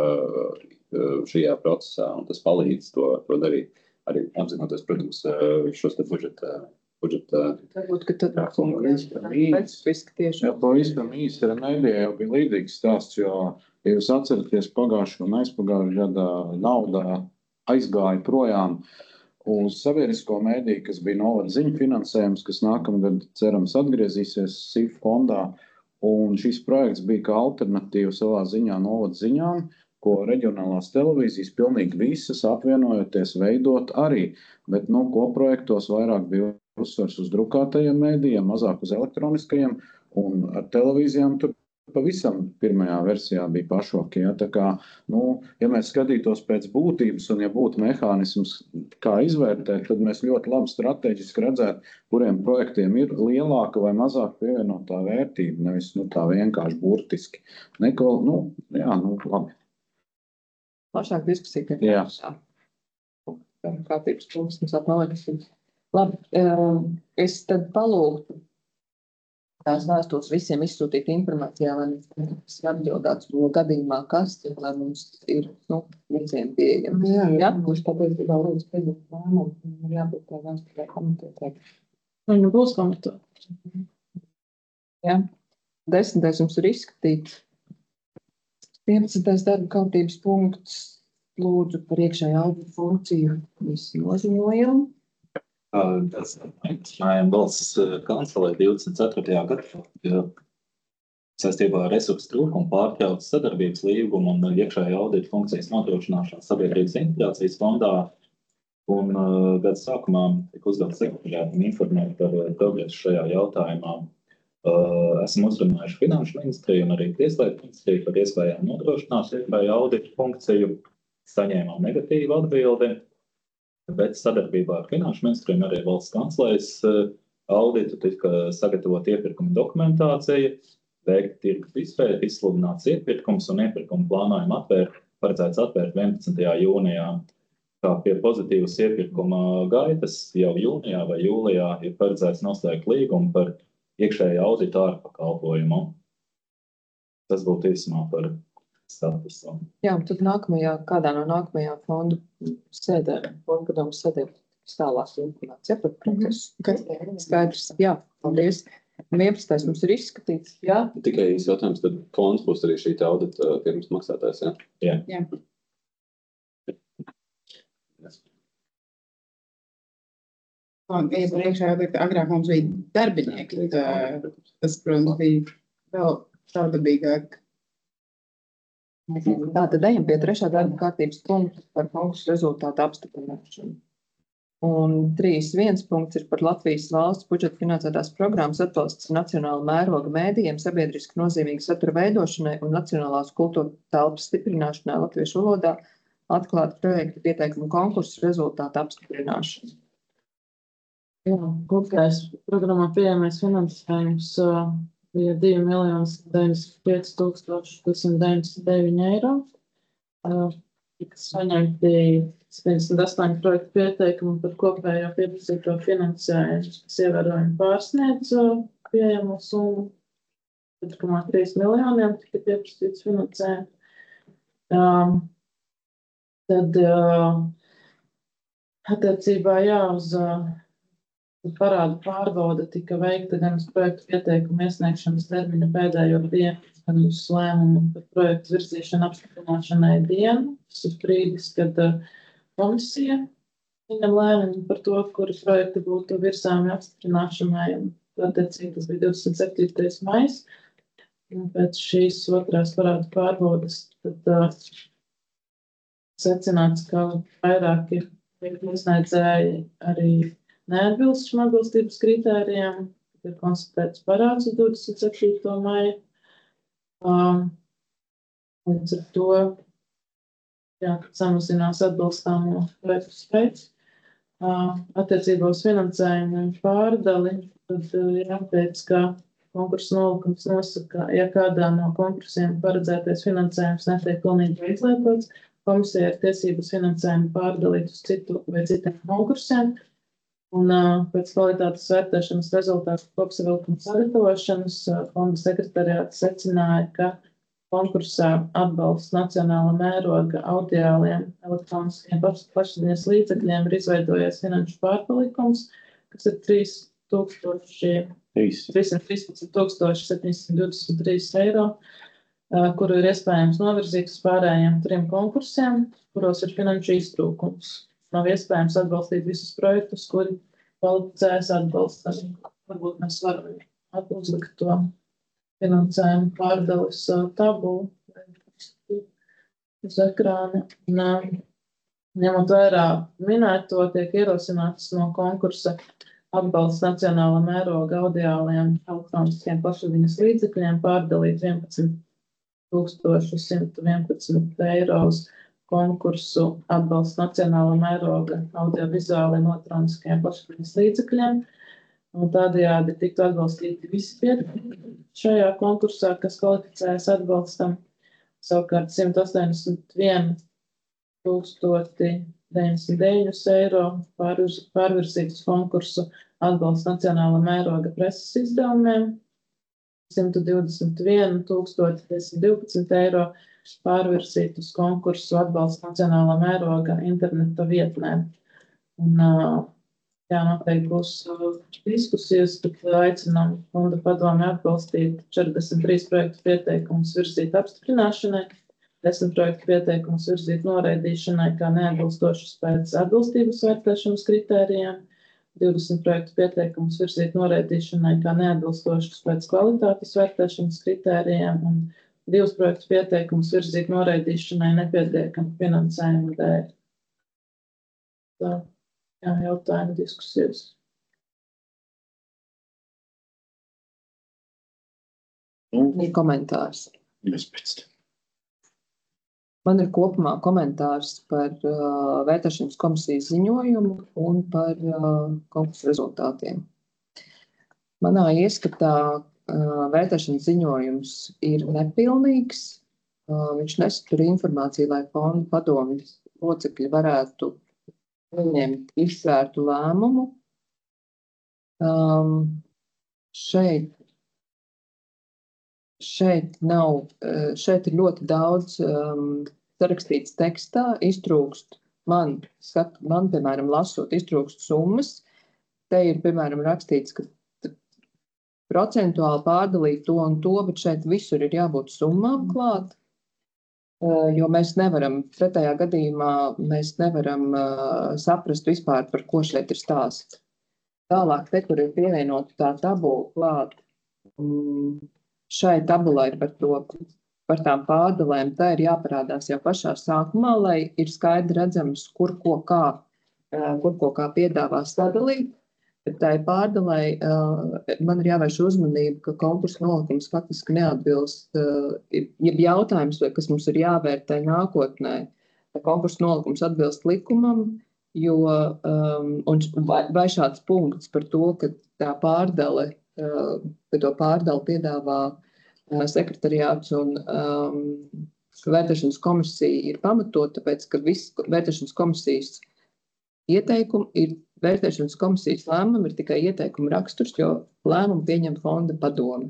šajā procesā, un tas palīdz to darīt. Arī apzinoties, protams, šos te budžeta. Varbūt, ka tad specifiski tieši. Jā, pavisam īsti ar mēdījā jau bija līdzīgs stāsts, jo, ja jūs atceraties pagājušo un aizpagājušo gada naudā aizgāja projām uz sabiedrisko mēdīju, kas bija novada ziņu finansējums, kas nākamgad cerams atgriezīsies SIF fondā, un šis projekts bija kā alternatīva savā ziņā novada ziņām, ko reģionālās televīzijas pilnīgi visas apvienojoties veidot arī, bet koprojektos vairāk bija uzsvars uz drukātajiem mēdījiem, mazāk uz elektroniskajiem, un ar televīzijām tur pavisam pirmajā versijā bija pašoki. Ja? Tā kā, ja mēs skatītos pēc būtības un ja būtu mehānisms, kā izvērtēt, tad mēs ļoti labi strateģiski redzētu, kuriem projektiem ir lielāka vai mazāk pievienotā vērtība, nevis tā vienkārši burtiski. Labi. Plašāk diskusija, ka kārtības punkts mums atmalikas. Labi, es tad palūgtu tās vēstules visiem izsūtīt informācijā, lai mēs atbildātu no gadījumā, kas, lai mums ir, visiem pieejams. Jā, mums patiesībā lūdzu pieņemt lēmumu, ir jābūt tā vēstulē komitēt. Viņu būs komitēt. Jā, 10. mums ir izskatīt. 11. darba kārtības punkts lūdzu par iekšēju audita funkciju visi noziņojumu. Tas valsts kancelē 24. gadā saistībā ar resursu trūkumu pārtrauc sadarbības līgumu un iekšēju audita funkcijas nodrošināšanu sabiedrības integrācijas fondā. Un gada sākumā tika uzdots sekretariātam informēt par progresu šajā jautājumā. Esam uzrunājuši Finanšu ministriju un arī Tieslietu ministriju par iespējām nodrošināt iekšēju audita funkciju. Saņēmām negatīvu atbildi, bet sadarbībā ar Finanšu ministriju un arī valsts kancelejas auditu tika sagatavot iepirkuma dokumentācija, veikt tirgus izpēti, izsludināts iepirkums un iepirkumu plānojumu paredzēts atvērt 11. jūnijā. Kā pie pozitīvas iepirkuma gaitas jau jūnijā vai jūlijā ir paredzēts noslēgt līgumu par iekšēju auditu ārpakalpojumu. Tas būtu īsumā par statusu. Jā, un tad kādā no nākamajā fondu sēdēm, fondu padomu sēdēm, tālāk informācija par procesu. Skaidrs, jā, paldies. 11. mums ir izskatīts, jā. Tikai īsi jautājums, tad fonds būs arī šī audita firmas maksātājs, jā? Jā. Agrāk mums bija darbinieki. Tas, protams, bija vēl saudabīgāk. Tātad ejam pie 3. darba kārtības punkta par konkursu rezultātu apstiprināšanu. Un 3.1. punkts ir par Latvijas valsts budžeta finansētās programmas atbalsts nacionāla mēroga mēdījiem, sabiedriski nozīmīga satura veidošanai un nacionālās kultūra telpas stiprināšanai latviešu valodā, atklāt projektu pieteikumu konkursu rezultātu apstiprināšanu. Jā, kopējais programmā pieejamais finansējums bija 2.095.299 eiro. Tika saņemti 78 projektu pieteikumu par kopējo pieprasīto finansējumu, kas ievērojami pārsniedz pieejamo summu. 4,3 miljoniem tika pieprasīts finansējums. Tad attiecībā uz parādu pārbaude tika veikta gan uz projektu pieteikumu iesniegšanas termiņa pēdējo dienu, gan uz lēmumu par projektu virzīšanu apstiprināšanai dienu. Tas ir brīdis, kad komisija viņam lēmumu par to, kuri projekti būtu virzāmi apstiprināšanai. Attiecīgi tas bija 27. maijs. Un pēc šīs otrās parādu pārbaudes tad secināts, ka vairāki iesniedzēji arī neatbilst šim atbilstības kritērijiem. Ir konstatēts parāds uz 27. maiju. Līdz ar to samazinās atbilstāmo projektu skaits. Attiecībā uz finansējumu pārdali, tad jāteic, ka konkursa nolikums nosaka, ja kādā no konkursiem paredzētais finansējums netiek pilnībā izlietots, komisija ir tiesības finansējumu pārdalīt uz citu vai citiem konkursiem. Un pēc kvalitātes vērtēšanas rezultātu kopsavilkuma sagatavošanas fonda sekretariāts secināja, ka konkursā atbalsts nacionāla mēroga audiāliem elektroniskiem plašsaziņas līdzekļiem ir izveidojies finanšu pārpalikums, kas ir 313,723 eiro, kuru ir iespējams novirzīt uz pārējiem 3 konkursiem, kuros ir finanšu iztrūkums. Nav iespējams atbalstīt visus projektus, kuri kvalificējas atbalstam. Varbūt mēs varam uzlikt to finansējumu pārdalis tabulu uz ekrāna. Ņemot vērā minēto, tiek ierosināts no konkursa atbalsts nacionāla mēroga audiāliem elektroniskiem plašsaziņas līdzekļiem pārdalīt 11,111 eiro uz konkursu atbalsts nacionāla mēroga audiovizuāliem elektroniskiem plašsaziņas līdzekļiem. Un tādējādi tiktu atbalstīti visi pieteikumi šajā konkursā, kas kvalificējas atbalstam. Savukārt 181,099 eiro pārvirzīt uz konkursu atbalsts nacionāla mēroga preses izdevumiem, 121,012 eiro pārvirzīt uz konkursu atbalsts nacionāla mēroga interneta vietnēm. Un, noteikti būs diskusijas, bet aicinām fonda padomi atbalstīt 43 projektu pieteikumus virzīt apstiprināšanai, 10 projektu pieteikumus virzīt noraidīšanai kā neatbilstošus pēc atbilstības vērtēšanas kritērijiem, 20 projektu pieteikumus virzīt noraidīšanai kā neatbilstošus pēc kvalitātes vērtēšanas kritērijiem un 2 projektu pieteikumus virzīt noraidīšanai nepietiekama finansējuma dēļ. Jautājumu diskusijas. Ir komentārs. Man ir kopumā komentārs par vērtēšanas komisijas ziņojumu un par konkursu rezultātiem. Manā ieskatā vērtēšanas ziņojums ir nepilnīgs. Viņš nesatur informāciju, lai fonda padomjas locekļi varētu pieņemt izsvērtu lēmumu. Šeit ir ļoti daudz sarakstīts tekstā, iztrūkst man, piemēram, lasot, iztrūkst summas. Te ir, piemēram, rakstīts, ka procentuāli pārdalīt to un to, bet šeit visur ir jābūt summām klāt. Jo mēs nevaram, pretējā gadījumā, mēs nevaram saprast vispār, par ko šeit ir stāsts. Tālāk, te, kur ir pievienota tā tabula klāt, šai tabulai par tām pārdalēm, tā ir jāparādās jau pašā sākumā, lai ir skaidri redzams, kur ko kā piedāvā sadalīt. Bet tā ir pārdalai, man ir jāvērš uzmanība, ka konkursa nolikums faktiski neatbilst, jeb jautājums, kas mums ir jāvērtē nākotnē, konkursa nolikums atbilst likumam, vai šāds punkts par to, ka tā pārdale, ka to pārdali piedāvā sekretariāts un vērtēšanas komisija ir pamatot, tāpēc, ka viss vērtēšanas komisijas vērtēšanas komisijas lēmumam ir tikai ieteikuma raksturs, jo lēmumu pieņem fonda padome.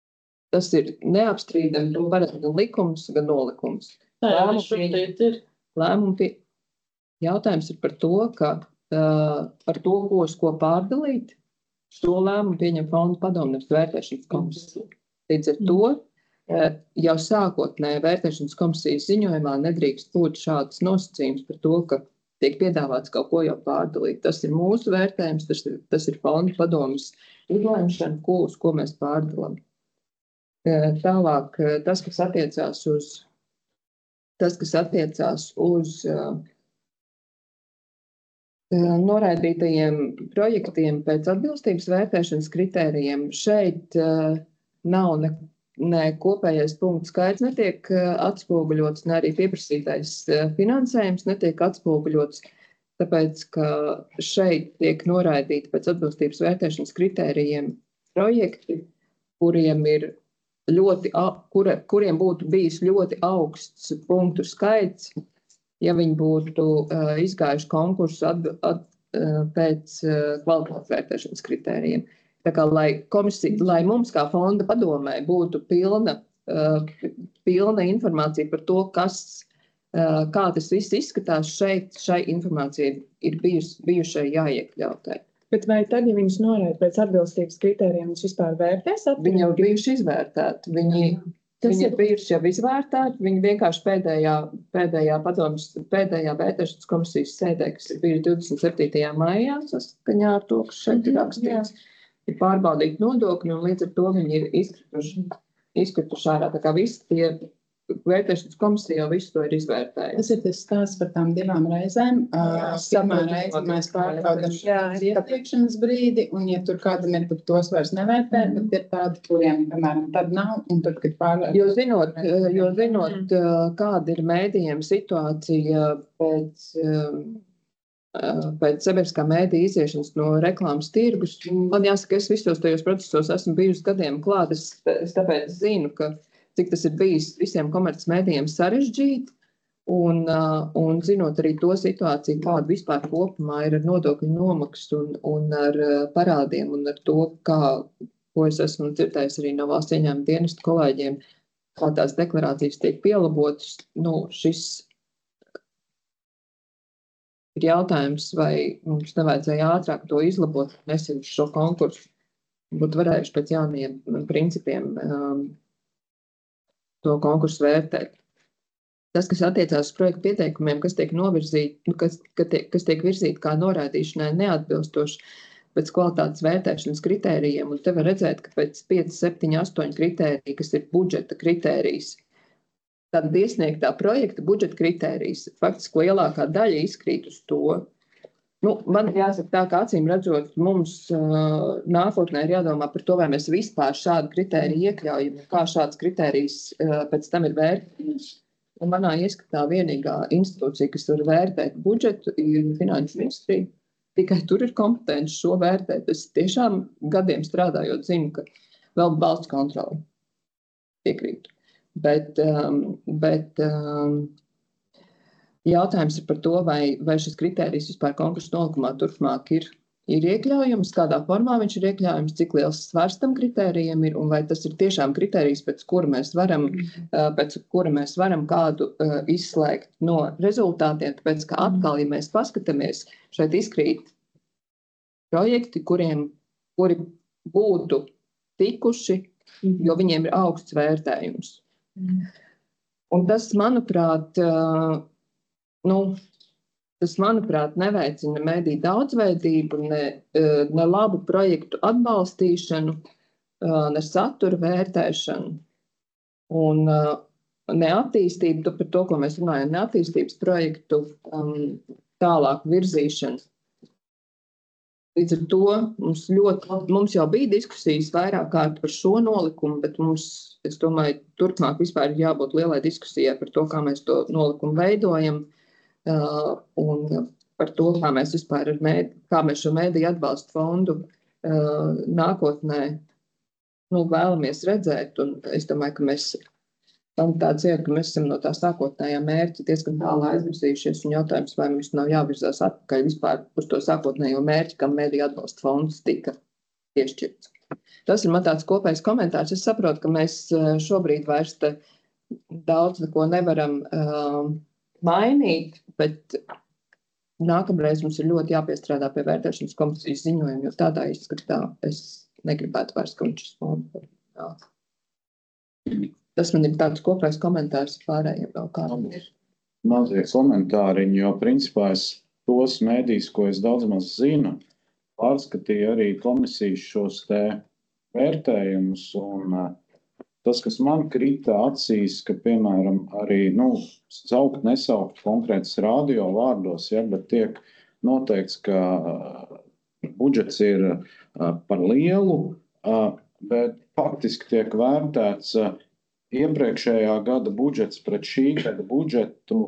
Tas ir neapstrīdami, to paredz gan likums, gan nolikums. Tā jau šobrīd ir. lēmumu jautājums ir par to, ka par to, ko pārdalīt, šo lēmumu pieņem fondu padomu, nevis vērtēšanas komisija. Līdz ar to jau sākotnēji vērtēšanas komisijas ziņojumā nedrīkst būt šāds nosacījums par to, ka tiek piedāvāts kaut ko jau pārdalīt. Tas ir mūsu vērtējums, tas ir fondu padomas izlēmšana, ko mēs pārdalam. Tālāk, tas, kas attiecās uz noraidītajiem projektiem pēc atbilstības vērtēšanas kritērijiem, šeit nav ne kopējais punkts skaits netiek atspoguļots, ne arī pieprasītais finansējums netiek atspoguļots, tāpēc, ka šeit tiek noraidīti pēc atbilstības vērtēšanas kritērijiem projekti, kuriem būtu bijis ļoti augsts punktu skaits, ja viņi būtu izgājuši konkursu pēc kvalitātes vērtēšanas kritērijiem. Tā kā, lai mums kā fonda padomē būtu pilna informācija par to, kā tas viss izskatās, šai informācija ir bijušai jāiekļautai. Bet vai tad, ja viņus noraida pēc atbilstības kritērijiem, viņš vispār vērtēs? Viņi jau bijuši izvērtēti. Viņi ir bijuši jau izvērtēti. Viņi vienkārši pēdējā vērtēšanas komisijas sēdē, kas ir bijusi 27. maijā, saskaņā ar to, kas šeit ir rakstīts, ir pārbaudīti nodokļi, un līdz ar to viņi ir izkrituši ārā. Tā kā visi tie vērtēšanas komisija jau visu to ir izvērtējusi. Tas ir tas stāsts par tām divām reizēm. Pirmā reize mēs pārbaudām iepriekšanas brīdi, un ja tur kādam ir, tad tos vairs nevērtē, bet ir tādi, kuriem, piemēram, tad nav, un tad, kad pārvērtē. Jo zinot, kāda ir mēdījiem situācija pēc sabiedriskā mēdīja iziešanas no reklāmas tirgus, man jāsaka, es visos tajos procesos esmu bijusi gadiem klāt, es tāpēc zinu, ka cik tas ir bijis visiem komerces mēdījiem sarežģīti, un zinot arī to situāciju, kāda vispār kopumā ir ar nodokļu nomaksu un ar parādiem, un ar to, ko es esmu dzirdējis arī no valsts ieņēmuma dienesta kolēģiem, kā tās deklarācijas tiek pielabotas, šis ir jautājums, vai mums nevajadzēja ātrāk to izlabot, nesim šo konkursu, būtu varējuši pēc jauniem principiem to konkursu vērtēt. Tas, kas attiecās uz projektu pieteikumiem, kas tiek novirzīti, kas tiek virzīti kā noraidīšanai neatbilstoši pēc kvalitātes vērtēšanas kritērijiem, un te var redzēt, ka pēc 5, 7, 8 kritērija, kas ir budžeta kritērijas, tad iesniegtā projekta budžeta kritērijas, faktiski lielākā daļa izkrīt uz to. Man jāsaka tā, ka acīm redzot, mums nākotnē ir jādomā par to, vai mēs vispār šādu kritēriju iekļaujam, kā šāds kritērijs pēc tam ir vērtējums. Un manā ieskatā vienīgā institūcija, kas var vērtēt budžetu, ir Finanšu ministrija. Tikai tur ir kompetence šo vērtēt. Es tiešām gadiem strādājot zinu, ka vēl valsts kontrole piekrītu. Bet jautājums ir par to, vai šis kritērijs vispār konkursu nolikumā turpmāk ir iekļaujams, kādā formā viņš ir iekļaujams, cik liels svars tam kritērijam ir, un vai tas ir tiešām kritērijs, pēc kura mēs varam kādu izslēgt no rezultātiem, tāpēc, ka atkal, ja mēs paskatāmies, šeit izkrīt projekti, kuri būtu tikuši, jo viņiem ir augsts vērtējums. Un tas, manuprāt, neveicina mediju daudzveidību, ne labu projektu atbalstīšanu, ne satura vērtēšanu un ne attīstību, par to, ko mēs runājam, ne attīstības projektu tālāk virzīšanu. Līdz ar to mums jau bija diskusijas vairāk kārt par šo nolikumu, bet mums, es domāju, turpmāk vispār ir jābūt lielai diskusijai par to, kā mēs to nolikumu veidojam, un par to, kā mēs šo mediju atbalstu fondu nākotnē vēlamies redzēt. Un es domāju, ka mēs esam no tā sākotnējā mērķa diezgan tālu aizvirzījušies, un jautājums, vai mums nav jāvirzās atpakaļ vispār uz to sākotnējo mērķi, kam mediju atbalsta fonds tika piešķirts. Tas ir man tāds kopējs komentārs. Es saprotu, ka mēs šobrīd vairs daudz neko nevaram mainīt, bet nākamreiz mums ir ļoti jāpiestrādā pie vērtēšanas komisijas ziņojuma, jo tādā izskatā es negribētu vairs končus fondu. Jā. Tas man ir tāds kopējs komentārs pārējiem vēl kādam ir. Mazie komentāriņi, jo principā es tos mēdīs, ko es daudz maz zinu, pārskatīju arī komisijas šos te vērtējumus un tas, kas man krita acīs, ka, piemēram, arī, saukt, nesaukt konkrētas radio vārdos, ja, bet tiek noteikts, ka budžets ir par lielu, bet faktiski tiek vērtēts iepriekšējā gada budžets pret šī gada budžetu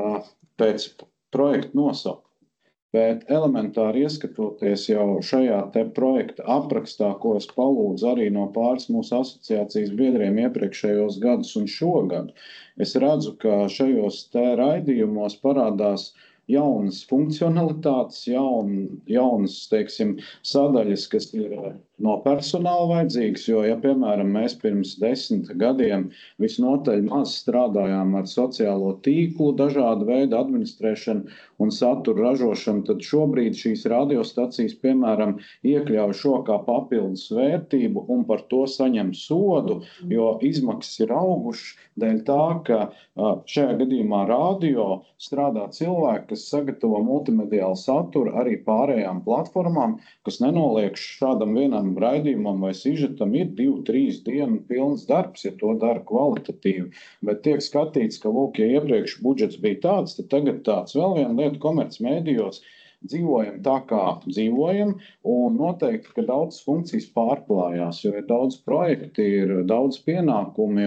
pēc projekta nosaukuma. Bet elementāri ieskatoties jau šajā te projekta aprakstā, ko es palūdzu arī no pāris mūsu asociācijas biedriem iepriekšējos gadus un šogad, es redzu, ka šajos te raidījumos parādās jaunas funkcionalitātes, jaunas, teiksim, sadaļas, kas ir no personāla vajadzīgas, jo, ja, piemēram, mēs pirms 10 gadiem visnotaļ maz strādājām ar sociālo tīklu, dažādu veidu administrēšanu un satura ražošanu, tad šobrīd šīs radiostacijas, piemēram, iekļauj šo kā papildus vērtību un par to saņem sodu, jo izmaksas ir augušas dēļ tā, ka šajā gadījumā radio strādā cilvēki, kas sagatavo multimediālu saturu arī pārējām platformām, kas nenoliek šādam vienam raidījumam vai sižetam ir 2-3 dienu pilns darbs, ja to dara kvalitatīvi. Bet tiek skatīts, ka, lūk, ja iepriekš budžets bija tāds, tad tagad tāds. Vēl viena lieta komercmēdījos dzīvojam tā, kā dzīvojam, un noteikti, ka daudz funkcijas pārklājās, jo ir daudz projekti, ir daudz pienākumi,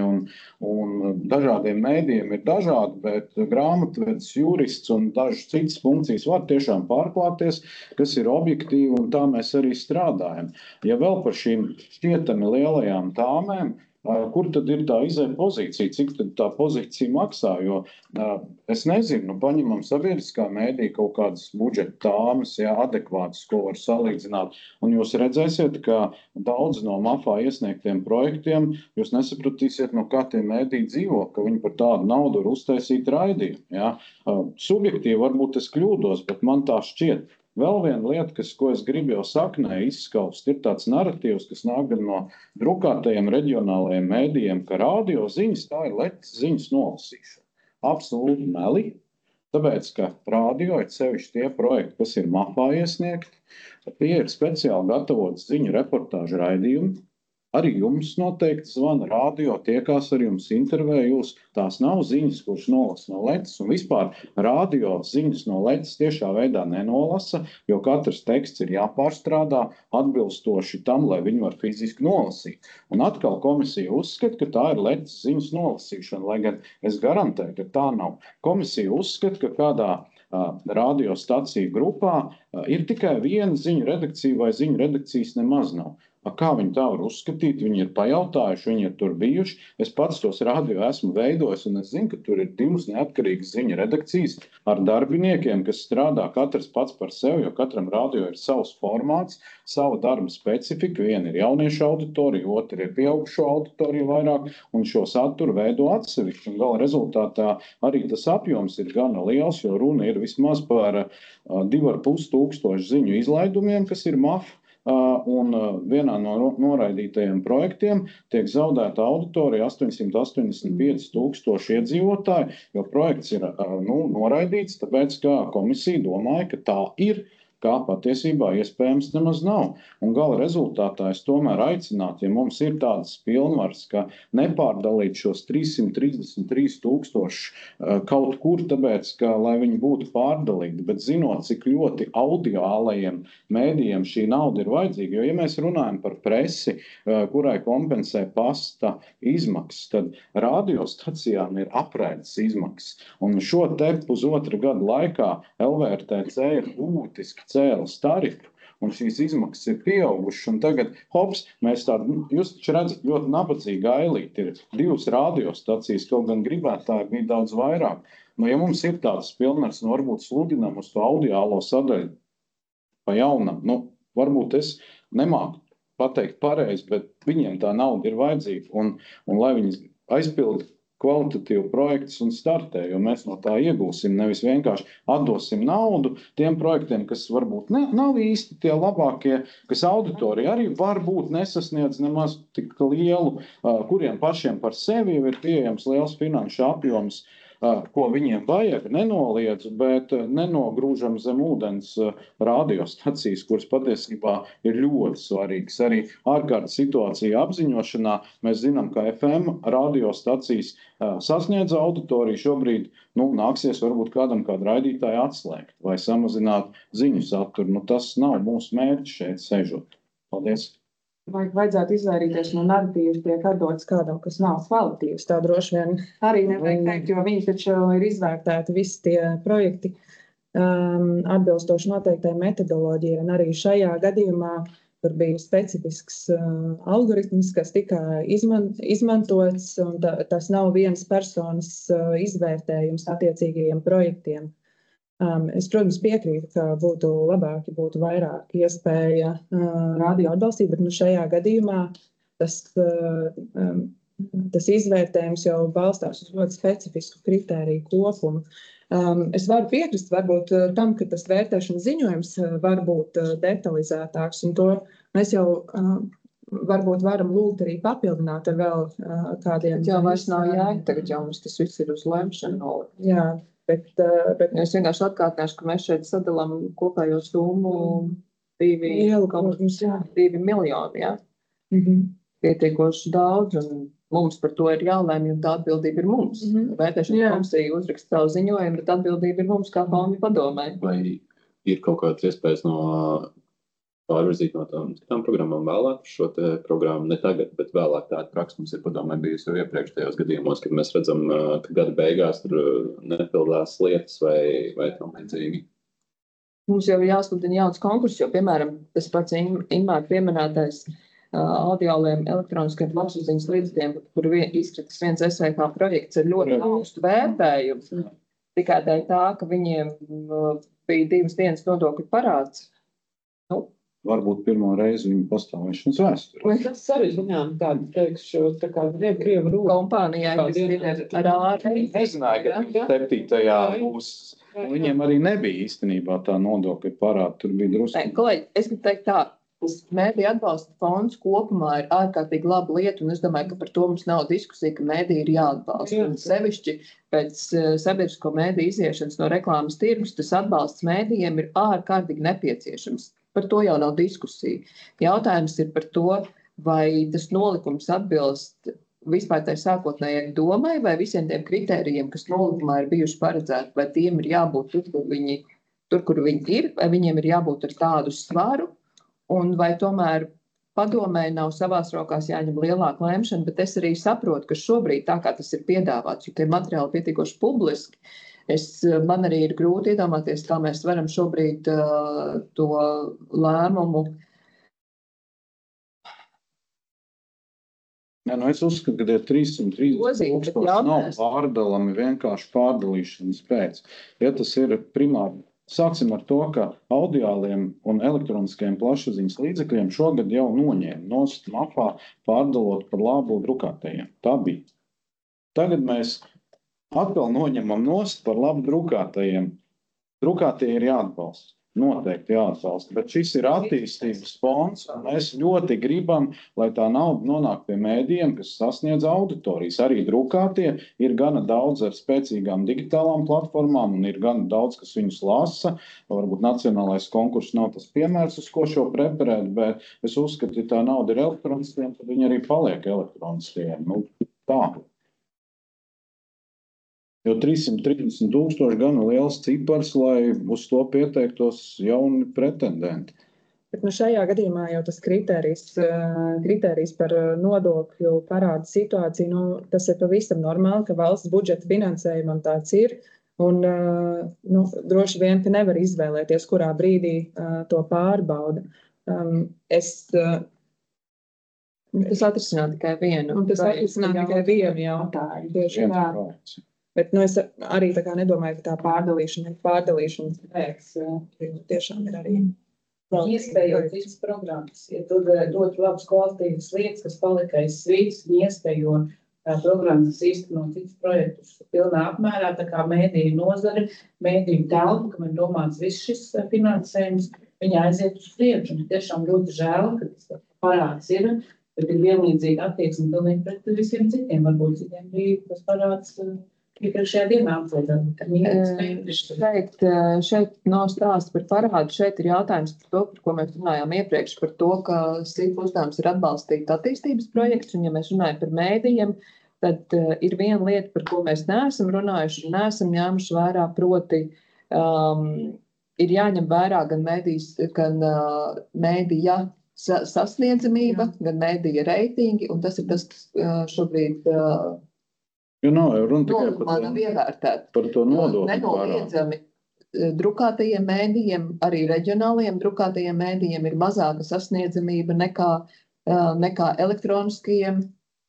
un dažādiem mēdījiem ir dažādi, bet grāmatvedis, jurists un dažas citas funkcijas var tiešām pārklāties, kas ir objektīvi, un tā mēs arī strādājam. Ja vēl par šīm šķietami lielajām tāmēm, kur tad ir tā izēja pozīcija, cik tad tā pozīcija maksā, jo es nezinu, paņemam sabiedriskā mēdī kaut kādas budžeta tāmas, adekvātas, ko var salīdzināt, un jūs redzēsiet, ka daudz no MAFā iesniegtiem projektiem, jūs nesapratīsiet, no kā tie mēdī dzīvo, ka viņi par tādu naudu var uztaisīt raidījumu. Ja? Subjektīvi varbūt es kļūdos, bet man tā šķiet. Vēl viena lieta, ko es gribu jau saknē izskaust, ir tāds naratīvs, kas nāk gan no drukātajiem reģionālajiem mēdījiem, ka radio ziņas tā ir letas ziņas nolasīšana. Absolūti meli, tāpēc, ka radio ir sevišķi tie projekti, kas ir MAFā iesniegti, tie ir speciāli gatavotas ziņu reportāžu raidījumi. Arī jums noteikti zvana radio, tiekās ar jums, intervē jūs. Tās nav ziņas, kuras nolasa no letes, un vispār radio ziņas no letes tiešā veidā nenolasa, jo katrs teksts ir jāpārstrādā atbilstoši tam, lai viņi var fiziski nolasīt. Un atkal komisija uzskata, ka tā ir letes ziņas nolasīšana, lai gan es garantēju, ka tā nav. Komisija uzskata, ka kādā radiostaciju grupā ir tikai viena ziņu redakcija vai ziņu redakcijas nemaz nav. Kā viņi tā var uzskatīt? Viņi ir pajautājuši, viņi ir tur bijuši. Es pats tos radio esmu veidojis, un es zinu, ka tur ir 2 neatkarīgas ziņu redakcijas ar darbiniekiem, kas strādā katrs pats par sevi, jo katram radio ir savs formāts, sava darba specifika. Viena ir jauniešu auditorija, otra ir pieaugušo auditoriju vairāk, un šo saturu veido atsevišķi. Un gala rezultātā arī tas apjoms ir gana liels, jo runa ir vismaz par 2,5 ziņu izlaidumiem, kas ir MAF. Un vienā no noraidītajiem projektiem tiek zaudēta auditorija 885 000 iedzīvotāji, jo projekts ir noraidīts, tāpēc, ka komisija domāja, ka tā ir, kā patiesībā iespējams nemaz nav. Un gala rezultātā es tomēr aicinātu, ja mums ir tādas pilnvaras, ka nepārdalīt šos 333 000 kaut kur, tāpēc, ka, lai viņi būtu pārdalīti, bet zinot, cik ļoti audiālajiem mēdījiem šī nauda ir vajadzīga, jo, ja mēs runājam par presi, kurai kompensē pasta izmaksas, tad radiostacijām ir apraides izmaksas. Un šo te pusotra gada laikā LVRTC ir būtiski cēlas tarifu, un šīs izmaksas ir pieaugušas, un tagad, hops, mēs tādu, jūs taču redzat, ļoti nabadzīgi ailīt, ir 2 radiostacijas, kaut gan gribētāji bija daudz vairāk. Ja mums ir tāds pilnvars, varbūt sludinām uz to audiālo sadaļu pa jaunam, varbūt es nemāku pateikt pareizi, bet viņiem tā nauda ir vajadzīga, un lai viņi aizpilda kvalitatīvu projektus un startē, jo mēs no tā iegūsim, nevis vienkārši atdosim naudu tiem projektiem, kas varbūt nav īsti tie labākie, kas auditorija arī varbūt nesasniedz nemaz tik lielu, kuriem pašiem par sevi jau ir pieejams liels finanšu apjoms, ko viņiem vajag, nenoliedzu, bet nenogrūžam zem ūdens radiostacijas, kuras patiesībā ir ļoti svarīgas. Arī ārkārtas situācija apziņošanā mēs zinām, ka FM radiostacijas sasniedz auditoriju šobrīd, nāksies varbūt kādam kādu raidītāju atslēgt vai samazināt ziņu saturu. Tas nav mūsu mērķis šeit sežot. Paldies! Vajadzētu izvairīties no narratīvas, tiek atdots kādam, kas nav kvalitīvs. Tā droši vien arī nevajag teikt, jo viņi taču ir izvērtēti visi tie projekti atbilstoši noteiktai metodoloģijai. Un arī šajā gadījumā tur bija specifisks algoritms, kas tika izmantots, un tas nav vienas personas izvērtējums attiecīgajiem projektiem. Es, protams, piekrītu, ka būtu labāk, ja būtu vairāk iespēja radio atbalstīt, bet šajā gadījumā tas izvērtējums jau balstās uz ļoti specifisku kritēriju kopumu. Es varu piekrist varbūt tam, ka tas vērtēšanas ziņojums var būt detalizētāks, un to mēs jau varbūt varam lūgt arī papildināt ar vēl kādiem. Jā, vairs nav jēga, tagad jau mums tas viss ir uz lemšanu. Jā. Bet es vienkārši atkārtināšu, ka mēs šeit sadalām kopējo summu 2 miljoni, jā. Pietiekoši daudz, un mums par to ir jālēm, jo tā atbildība ir mums. Vērtēšanas komisija uzraksta savu ziņojumu, bet atbildība ir mums kā fondu padomē. Vai ir kaut kādas iespējas pārvirzīt no tām programmām vēlāk šo te programmu, ne tagad, bet vēlāk tāda praksa mums ir padomē bijusi jau iepriekš tajos gadījumos, kad mēs redzam, ka gada beigās tur nepildās lietas vai tam līdzīgi. Mums jau ir jāsludina jauns konkurss, jo, piemēram, tas pats Ingmāra pieminētais audiāliem elektroniskiem plašsaziņas līdzekļiem, kur izkritis viens SVK projekts ar ļoti augstu vērtējumu, tikai dēļ tā, ka viņiem bija 2 dienas nodokļu parāds. Varbūt pirmo reizi viņu pastāvēšanas vēsturē. Tas arī viņām tādu, teikšu, tā kā Krievu rūpa. Kompānijai, kas ir ar ārēji. Nezināju, ka 7. būs. Viņiem arī nebija īstenībā tā nodokļa parāda. Tur bija drusku. Kolēģi, es gribu teikt tā, tas mēdī atbalsta fonds kopumā ir ārkārtīgi laba lieta, un es domāju, ka par to mums nav diskusija, ka mēdī ir jāatbalsta. Un sevišķi pēc sabiedrisko mēdī iziešanas no reklāmas tirgus, tas atbalsts mēdījiem ir ārkārtīgi nepieciešams. Par to jau nav diskusija. Jautājums ir par to, vai tas nolikums atbilst vispār tai sākotnējai domai, vai visiem tiem kritērijiem, kas nolikumā ir bijuši paredzēti, vai tiem ir jābūt tur, kur viņi ir, vai viņiem ir jābūt ar tādu svaru, un vai tomēr padomē nav savās rokās jāņem lielāka lemšana, bet es arī saprotu, ka šobrīd tā kā tas ir piedāvāts, jo tie materiāli pietiekoši publiski, man arī ir grūti iedomāties, kā mēs varam šobrīd to lēmumu. Es uzskatu, ka 330,000 nav pārdalami vienkārši pārdalīšanas pēc. Ja tas ir primāri, sāksim ar to, ka audiāliem un elektroniskajiem plašsaziņas līdzekļiem šogad jau noņēma nost mapā pārdalot par labu drukātajiem. Tā bija. Tagad mēs atkal noņemam nost par labu drukātajiem. Drukātie ir jāatbalsta. Noteikti jāatbalsta. Bet šis ir attīstības fonds, un mēs ļoti gribam, lai tā nauda nonāk pie mēdījiem, kas sasniedz auditorijas. Arī drukātie ir gana daudz ar spēcīgām digitālām platformām, un ir gana daudz, kas viņus lasa. Varbūt nacionālais konkurss nav tas piemērs, uz ko šo preparēt, bet es uzskatu, ja tā nauda ir elektroniskiem, tad viņi arī paliek elektroniskiem. Tā. Jo 330,000 gan liels cipars, lai uz to pieteiktos jauni pretendenti. Bet šajā gadījumā jau tas kritērijs par nodokļu parādu situāciju, tas ir pavisam normāli, ka valsts budžeta finansējumam tāds ir. Un droši vien, ka nevar izvēlēties, kurā brīdī to pārbauda. Tas atrisināt tikai vienu. Un tas atrisināt tikai vienu jautājumu. Tieši tā. Bet es arī tā kā nedomāju, ka tā pārdalīšanas pēc tiešām ir arī. Iespējot citas programmas, ja tur ļoti labas kvalitīvas lietas, kas palika aiz svītas, iespējo programmas īstenot citus projektus pilnā apmērā, tā kā mēdīju nozare, mēdīju telpa, kam ir domāts viss šis finansējums, viņi aiziet uz priekšu. Tiešām ļoti žēl, ka tas parāds ir, bet ir vienlīdzīga attieksme pilnīgi pret visiem citiem. Varbūt citiem bija tas parāds iepriekšējā dienā Šeit nav stāsts par parādu. Šeit ir jautājums par to, par ko mēs runājām iepriekš, par to, ka SIF uzdevums ir atbalstīt attīstības projekts, un ja mēs runājam par mēdījiem, tad ir viena lieta, par ko mēs neesam runājuši un neesam ņēmuši vērā, proti ir jāņem vērā gan mēdīja sasniedzamība, gan mēdīja reitingi, un tas ir tas, kas šobrīd Jo nav jau runa tikai par to nodokļu. Nenoliedzami drukātajiem mēdījiem, arī reģionālajiem drukātajiem mēdījiem ir mazāka sasniedzamība nekā elektroniskajiem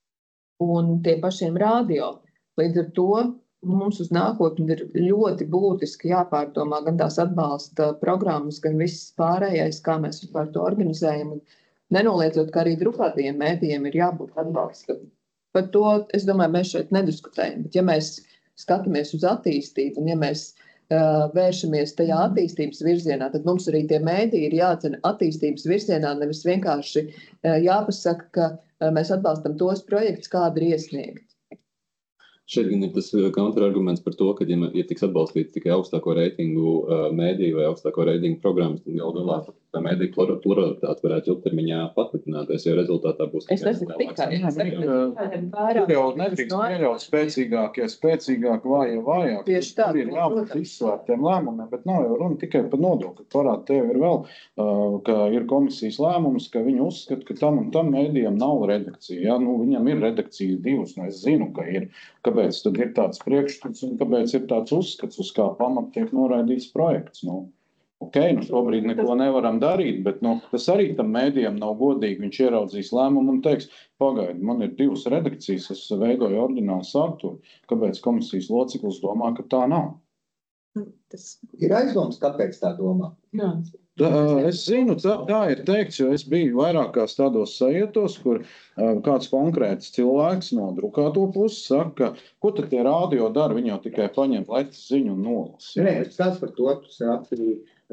un tiem pašiem radio. Līdz ar to mums uz nākotni ir ļoti būtiski jāpārdomā gan tās atbalsta programmas, gan viss pārējais, kā mēs vispār to organizējam. Nenoliedzot, ka arī drukātajiem mēdījiem ir jābūt atbalstam. Par to, es domāju, mēs šeit nediskutējam, bet ja mēs skatāmies uz attīstību un ja mēs vēršamies tajā attīstības virzienā, tad mums arī tie mēdīji ir jācena attīstības virzienā, nevis vienkārši jāpasaka, ka mēs atbalstam tos projektus, kādi ir iesniegti. Šeit gan ir tas kontrarguments par to, ka, ja tiks atbalstīts tikai augstāko reitingu mēdīju vai augstāko reitingu programmas, tad galu galā tā mēdīju pluralitāte varētu ilgtermiņā palikināties, jo rezultātā būs tikai. Tur jau nedrīkst pieļaut spēcīgāk, vājāk. Tieši tā. Tur ir jābūt izsvērtiem lēmumiem, bet nav jau runa tikai par nodokļu parādu. Tev ir vēl, ka ir komisijas lēmums, ka viņi uzskata, ka tam un tam mēdījam nav redakcija. Ja? Viņam ir redakcija divas, es zinu, ka ir. Kāpēc tad ir tāds priekšstats un kāpēc ir tāds uzskats, uz kā pamata tiek noraidīts projekts? Šobrīd neko nevaram darīt, bet tas arī tam mēdījam nav godīgi. Viņš ieraudzīs lēmumu un teiks, pagaidi, man ir divas redakcijas, es veidoju oriģinālu saturu. Kāpēc komisijas loceklis domā, ka tā nav? Tas ir aizdoms, kāpēc tā domā? Jā. Es zinu, tā ir teikts, jo es biju vairākās tādos sajietos, kur kāds konkrēts cilvēks no drukāto puses saka, ko tad tie radio dara, viņi jau tikai paņem letes ziņu un nolas. Nē, es tāds par to, tu saki,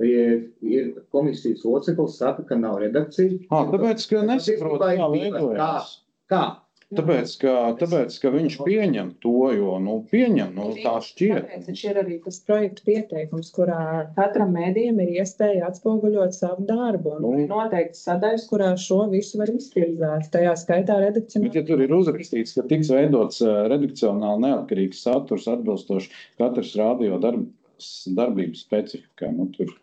ir komisijas loceklis, saka, ka nav redakcija. Tāpēc, ka nesaprot, kā veidojās. Kā? Tāpēc, ka viņš pieņem to, jo pieņem, tā šķiet. Tāpēc ir arī tas projektu pieteikums, kurā katram mēdījam ir iespēja atspoguļot savu darbu. Un noteikti sadaļas, kurā šo visu var iztirzāt. Tajā skaitā redakcionāli. Bet, ja tur ir uzrakstīts, ka tiks veidots redakcionāli neatkarīgs saturs atbilstoši katras radio darbības specifikai, tur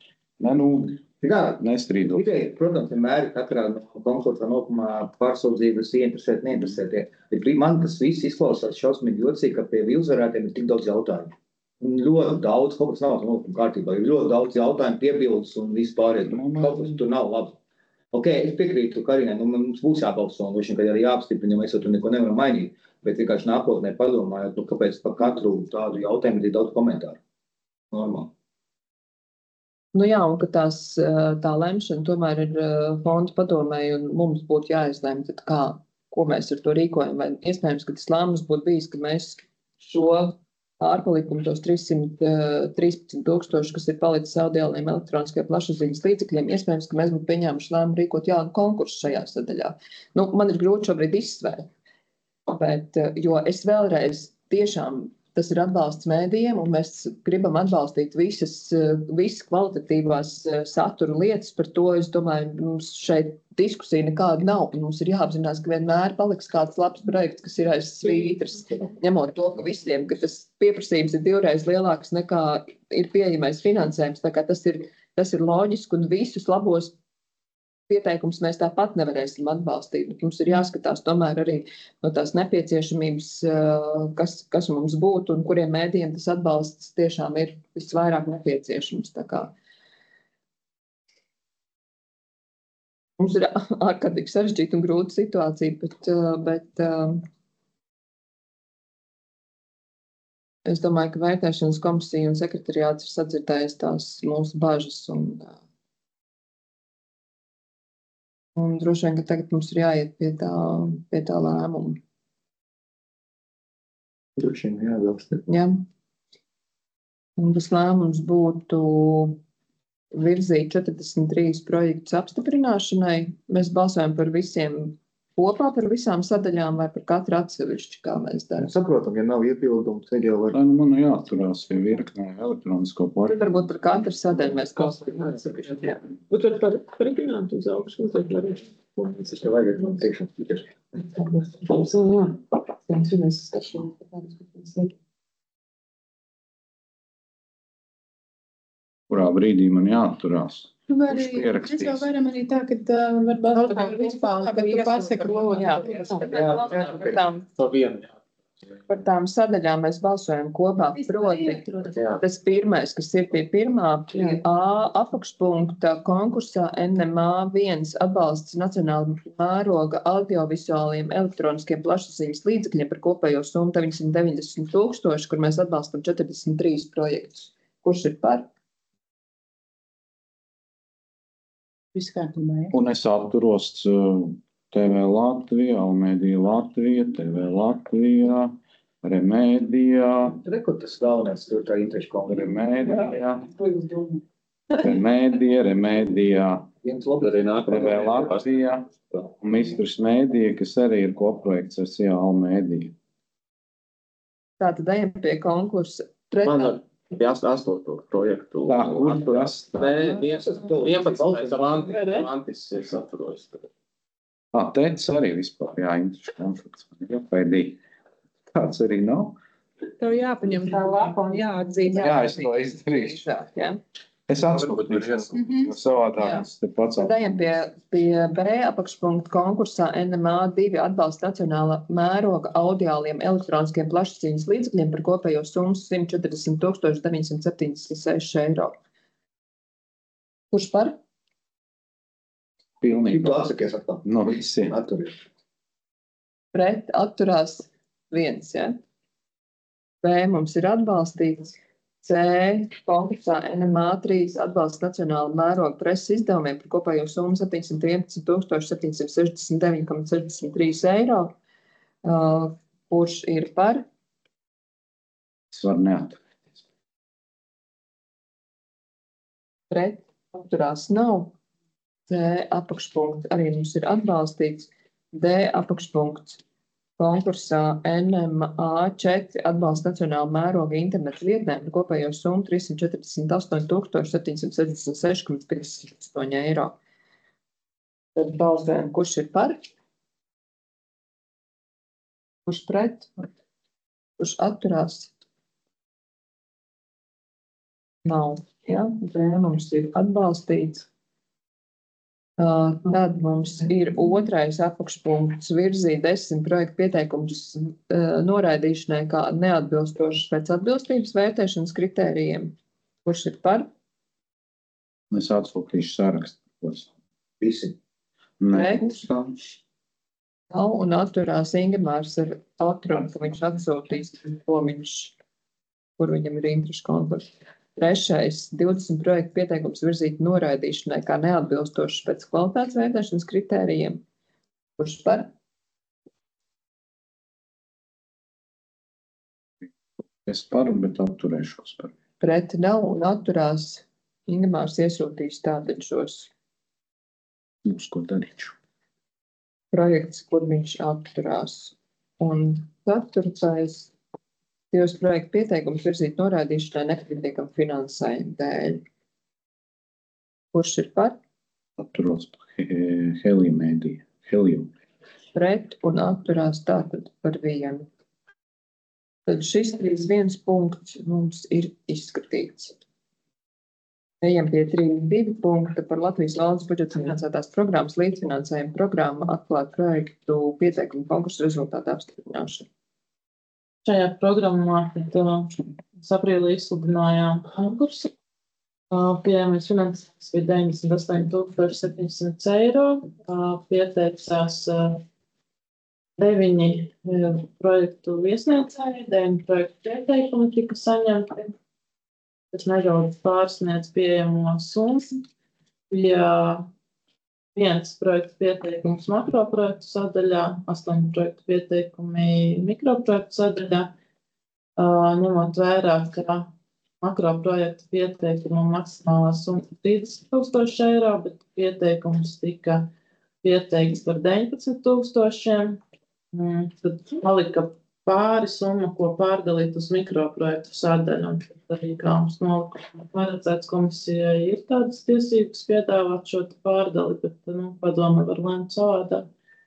nestrīdot. Protams, vienmēr katrā konkursa nokumā pārsūdzības ieinteresēt, neinteresētie. Man tas viss izklausās šausmīgi jocīgi, ka pie vilzarētiem ir tik daudz jautājumu. Un ļoti daudz, kaut kas nav nokuma kārtībā, ir ļoti daudz jautājumu, piebildes un vispārējais. Kaut kas tur nav labi. Es piekrītu Karinai, mums būs jābalso un ka arī jāapstiprina, ja mēs jau tur neko nevaram mainīt. Bet vienkārši nākotnē padomājot, kāpēc par katru tādu jautājumu ir daudz komentāru. Normāli. Jā, un ka tā lemšana tomēr ir fondu padomēji un mums būtu jāizlem, tad ko mēs ar to rīkojam. Vai iespējams, ka tas lēmums būtu bijis, ka mēs šo ārpalikumu, tos 313 000, kas ir palicis audiāliem elektroniskajiem plašsaziņas līdzekļiem, iespējams, ka mēs būtu pieņēmuši lēmumu rīkot jaunu konkursu šajā sadaļā. Man ir grūti šobrīd izsvērt, bet, jo es vēlreiz tiešām tas ir atbalsts mēdījiem, un mēs gribam atbalstīt visas kvalitatīvās satura lietas. Par to, es domāju, mums šeit diskusija nekāda nav. Mums ir jāapzinās, ka vienmēr paliks kāds labs projekts, kas ir aiz svītras, ņemot to, ka visiem, ka tas pieprasījums ir 2 reizes lielāks nekā ir pieejamais finansējums. Tā kā tas ir loģiski, un visus labos pieteikums mēs tāpat nevarēsim atbalstīt. Mums ir jāskatās tomēr arī no tās nepieciešamības, kas mums būtu un kuriem mēdījiem tas atbalsts tiešām ir visvairāk nepieciešams. Tā kā mums ir ārkārtīgi sarežģīta un grūta situācija, bet es domāju, ka vērtēšanas komisija un sekretariāts ir sadzirdējis tās mūsu bažas un droši vien, ka tagad mums ir jāiet pie tā lēmuma. Droši vien jāatbilst. Jā. Un tas lēmums būtu virzīt 43 projektus apstiprināšanai. Mēs balsojam par visiem kopā, par visām sadaļām vai par katru atsevišķi, kā mēs darām. Saprotam, ja nav iebildumu, tad jau var. Man jāturās pie virknē elektronisko Tad pārēju. varbūt par katru sadaļu mēs balsojam atsevišķi. Jā. Bet tur par friginātu uz augšu, tad var arī. Tas tev vajag teikšanas tikai. Jā. Tas ir nesaskašana. Kurā brīdī man jāturās? Vai Kurš arī, pierakstīs? mēs jau varam arī tā, ka var balsot par vispār, bet tu pasaki, Jā. Par tām sadaļām mēs balsojam kopā. Proti, tas pirmais, kas ir pie pirmā, pie A apakšpunkta konkursā NMA 1 atbalsts nacionāla mēroga audiovizuāliem elektroniskiem plašsaziņas līdzekļiem par kopējo summu 990 000, kur mēs atbalstam 43 projektus. Kurš ir par? viss kārtībā, ja? Un es atturos TV Latvija, Almēdija Latvija, TV Latvija, Remēdija, Rekur tas galvenais, tur tā interešu kongresa. Remēdija, Viens labi. Arī nākamā TV Latvija un Mistrs Mēdija, kas arī ir kopprojekts ar SIA Almēdiju. Tātad ejam pie konkursa. Man pie 8. projektu. Tā, kur tas? Nē, 11. Lantis ir saturos. Teicis arī vispār, interešu konflikts. Vai divi? Tāds arī nav. Tev jāpaņem tā lapa un jāatzīst. Jā, es to izdarīšu. Jā. Es atskatīšu, savādāk es te pats. Tad ejam pie B apakšpunkta konkursā NMA 2 atbalsta nacionāla mēroga audiāliem elektroniskiem plašsaziņas līdzekļiem par kopējo summu 140 976 eiro. Kurš par? Pilnīgi. Tu atsakies atkal. No visiem. Atturies. Pret atturās 1, ja? B mums ir atbalstīts. C konkursā NMA 3 atbalsta nacionāla mēroga preses izdevumiem par kopējo summu 711 769,63 eiro. Kurš ir par? Es varu neatturēties. Pret atturās nav. C apakšpunkts arī mums ir atbalstīts. D apakšpunkts konkursā NMA 4 atbalsta nacionāla mēroga interneta vietnēm par kopējo summu 348 766,58 eiro. Tad balsojam, kurš ir par? Kurš pret? Kurš atturās? Nav. Ja? D mums ir atbalstīts. Tad mums ir otrais apakšpunkts virzīt 10 projektu pieteikumus noraidīšanai kā neatbilstošas pēc atbilstības vērtēšanas kritērijiem. Kurš ir par? Es atsūtīšu sarakstu. Visi. Pret? Nav un atturās Ingemārs ar atrunu, ka viņš atsūtīs, kur viņam ir interešu konflikts. Trešais, 20 projektu pieteikums virzīt noraidīšanai kā neatbilstošas pēc kvalitātes vērtēšanas kritērijiem. Kurš par? Es paru, bet atturēšos par. Pret nav un atturās Ingemārs iesūtīs tātad šos Mums ko darīšu. projekts, kur viņš atturās. Un ceturtais. Divas projektu pieteikums virzīt noraidīšanai nepietiekam finansējumu dēļ. Kurš ir par? Atturos Heliumēdija. Pret un atturās tātad par 1. Tad šis 31 punkts mums ir izskatīts. Ejam pie 32 punkta par Latvijas valsts budžeta finansētās programmas līdzfinansējuma programmu atklāt projektu pieteikumu konkursu rezultātu apstiprināšanu. Šajā programmā aprīlī izsludinājām konkursu. Pieejamais finansējums bija 98 700 eiro. Pieteicās 9 projektu viesniecēji, 9 projektu pieteikumi tika saņemti. Tas nedaudz pārsniedz pieejamo summu. Bija 1 projektu pieteikums makroprojektu sadaļā, 8 projektu pieteikumi mikroprojektu sadaļā. ņemot vērā, ka makroprojekta pieteikuma maksimālā summa 30,000 eiro, bet pieteikums tika pieteikts par 19,000. Tad palika pāri summa, ko pārdalīt uz mikroprojektu sadaļu. Un tad arī, kā mums nolikuma paredzēts, komisijai ir tādas tiesības piedāvāt šo pārdali, bet padome var lemt savādāk.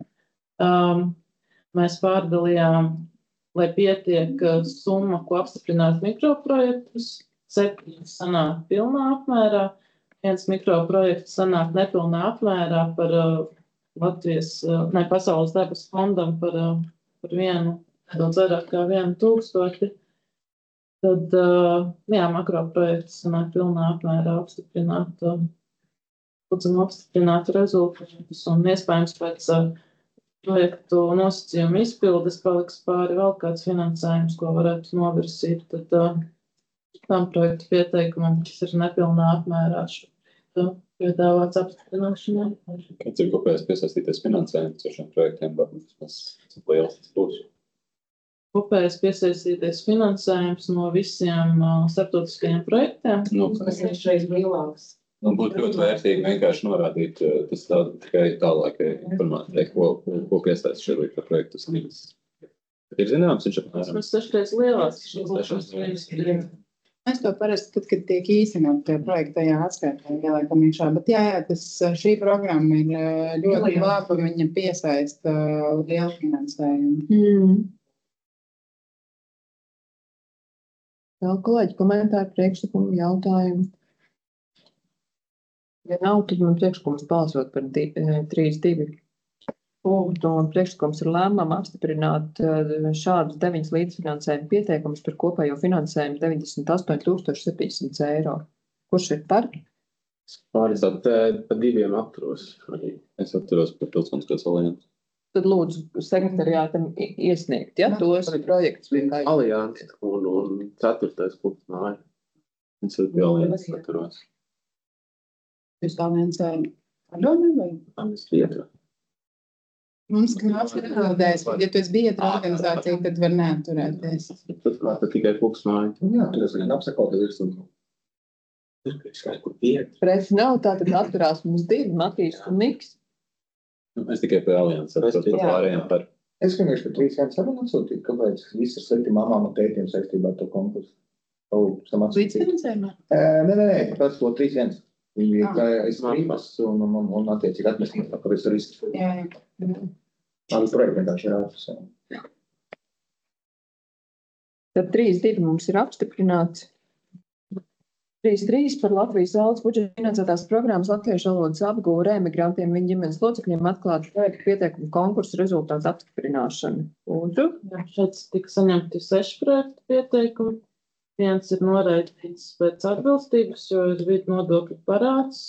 Mēs pārdalījām, lai pietiek summa, ko apstiprināt mikroprojektus, 7 sanāk pilnā apmērā, 1 mikroprojekts sanāk nepilnā apmērā par Pasaules dabas fondam par vienu, daudz vairāk kā 1,000. Tad, makroprojekts sanāk pilnā apmērā apstiprināt rezultātus un iespējams pēc projektu nosacījumu izpildes paliks pāri vēl kāds finansējums, ko varētu novirsīt, tad tam projektu pieteikumam, kas ir nepilnā apmērā piedāvāts apstiprināšanai. Kāds ir kopējais piesaistītais finansējums ar šiem projektiem, bet tas liels tas būs? Kopējais piesaistītais finansējums no visiem starptautiskajiem projektiem. Tas ir šreiz lielāks. Būtu ļoti vērtīgi vienkārši norādīt tas tikai tālākai informācijai, ko piesaist šie projektu sniedz. Ir zināms, viņš apmēram. Tas 6 lielāks. Mēs to parasti, tad, kad tiek īstenot tie projekti tajā atskaitā, ieliekam iekšā. Bet šī programma ir ļoti laba, viņa piesaista lielu finansējumu. Vēl kolēģi komentāri, priekšlikumi, jautājumi. Ja nav, tad man priekšlikums balsot par 3.2 punktu, un priekšlikums ir lēmumam apstiprināt šādus 9 līdzfinansējumu pieteikumus par kopējo finansējumu 98,700 eiro. Kurš ir par? Pāris par 2 atturos. Es atturos par Pilsoniskās alianses. Tad lūdzu sekretariātam iesniegt, tos projektus. Alianses un 4. punkts māja. Es alianses atturos. Jūs aliansē padomē vai? Es biedra. Mums kāds ir atbildējis, ja tu esi biedra organizācija, tad var neatturēties. Tad tikai punkts māja. Jā, tur es gan apsakoties un Preci nav, tātad atturās mums 2, Matīs un Miks. Es tikai pie alianses atturos par pārējiem par. Es vienkārši par 3.1 arī atsūtīju, kāpēc viss ar 7 mamām un tētiem saistībā ar to konkursu. Līdzfinansējumā? Nē, pēc to 3.1. Viņi ir aiz brīvas un attiecīgi atmestīt, kāpēc tur izskatīt. Jā. Tādu projektu vienkārši ir ārpus. Tad 3.2 mums ir apstiprināts. 3.3 par Latvijas valsts budžeta finansētās programmas latviešu valodas apgūve emigrantiem viņu ģimenes locekļiem atklāt projektu pieteikumu konkursu rezultātu apstiprināšanu. Lūdzu. Šeit tika saņemti 6 projektu pieteikumi. Viens ir noraidīts pēc atbilstības, jo ir vidu nodokļu parāds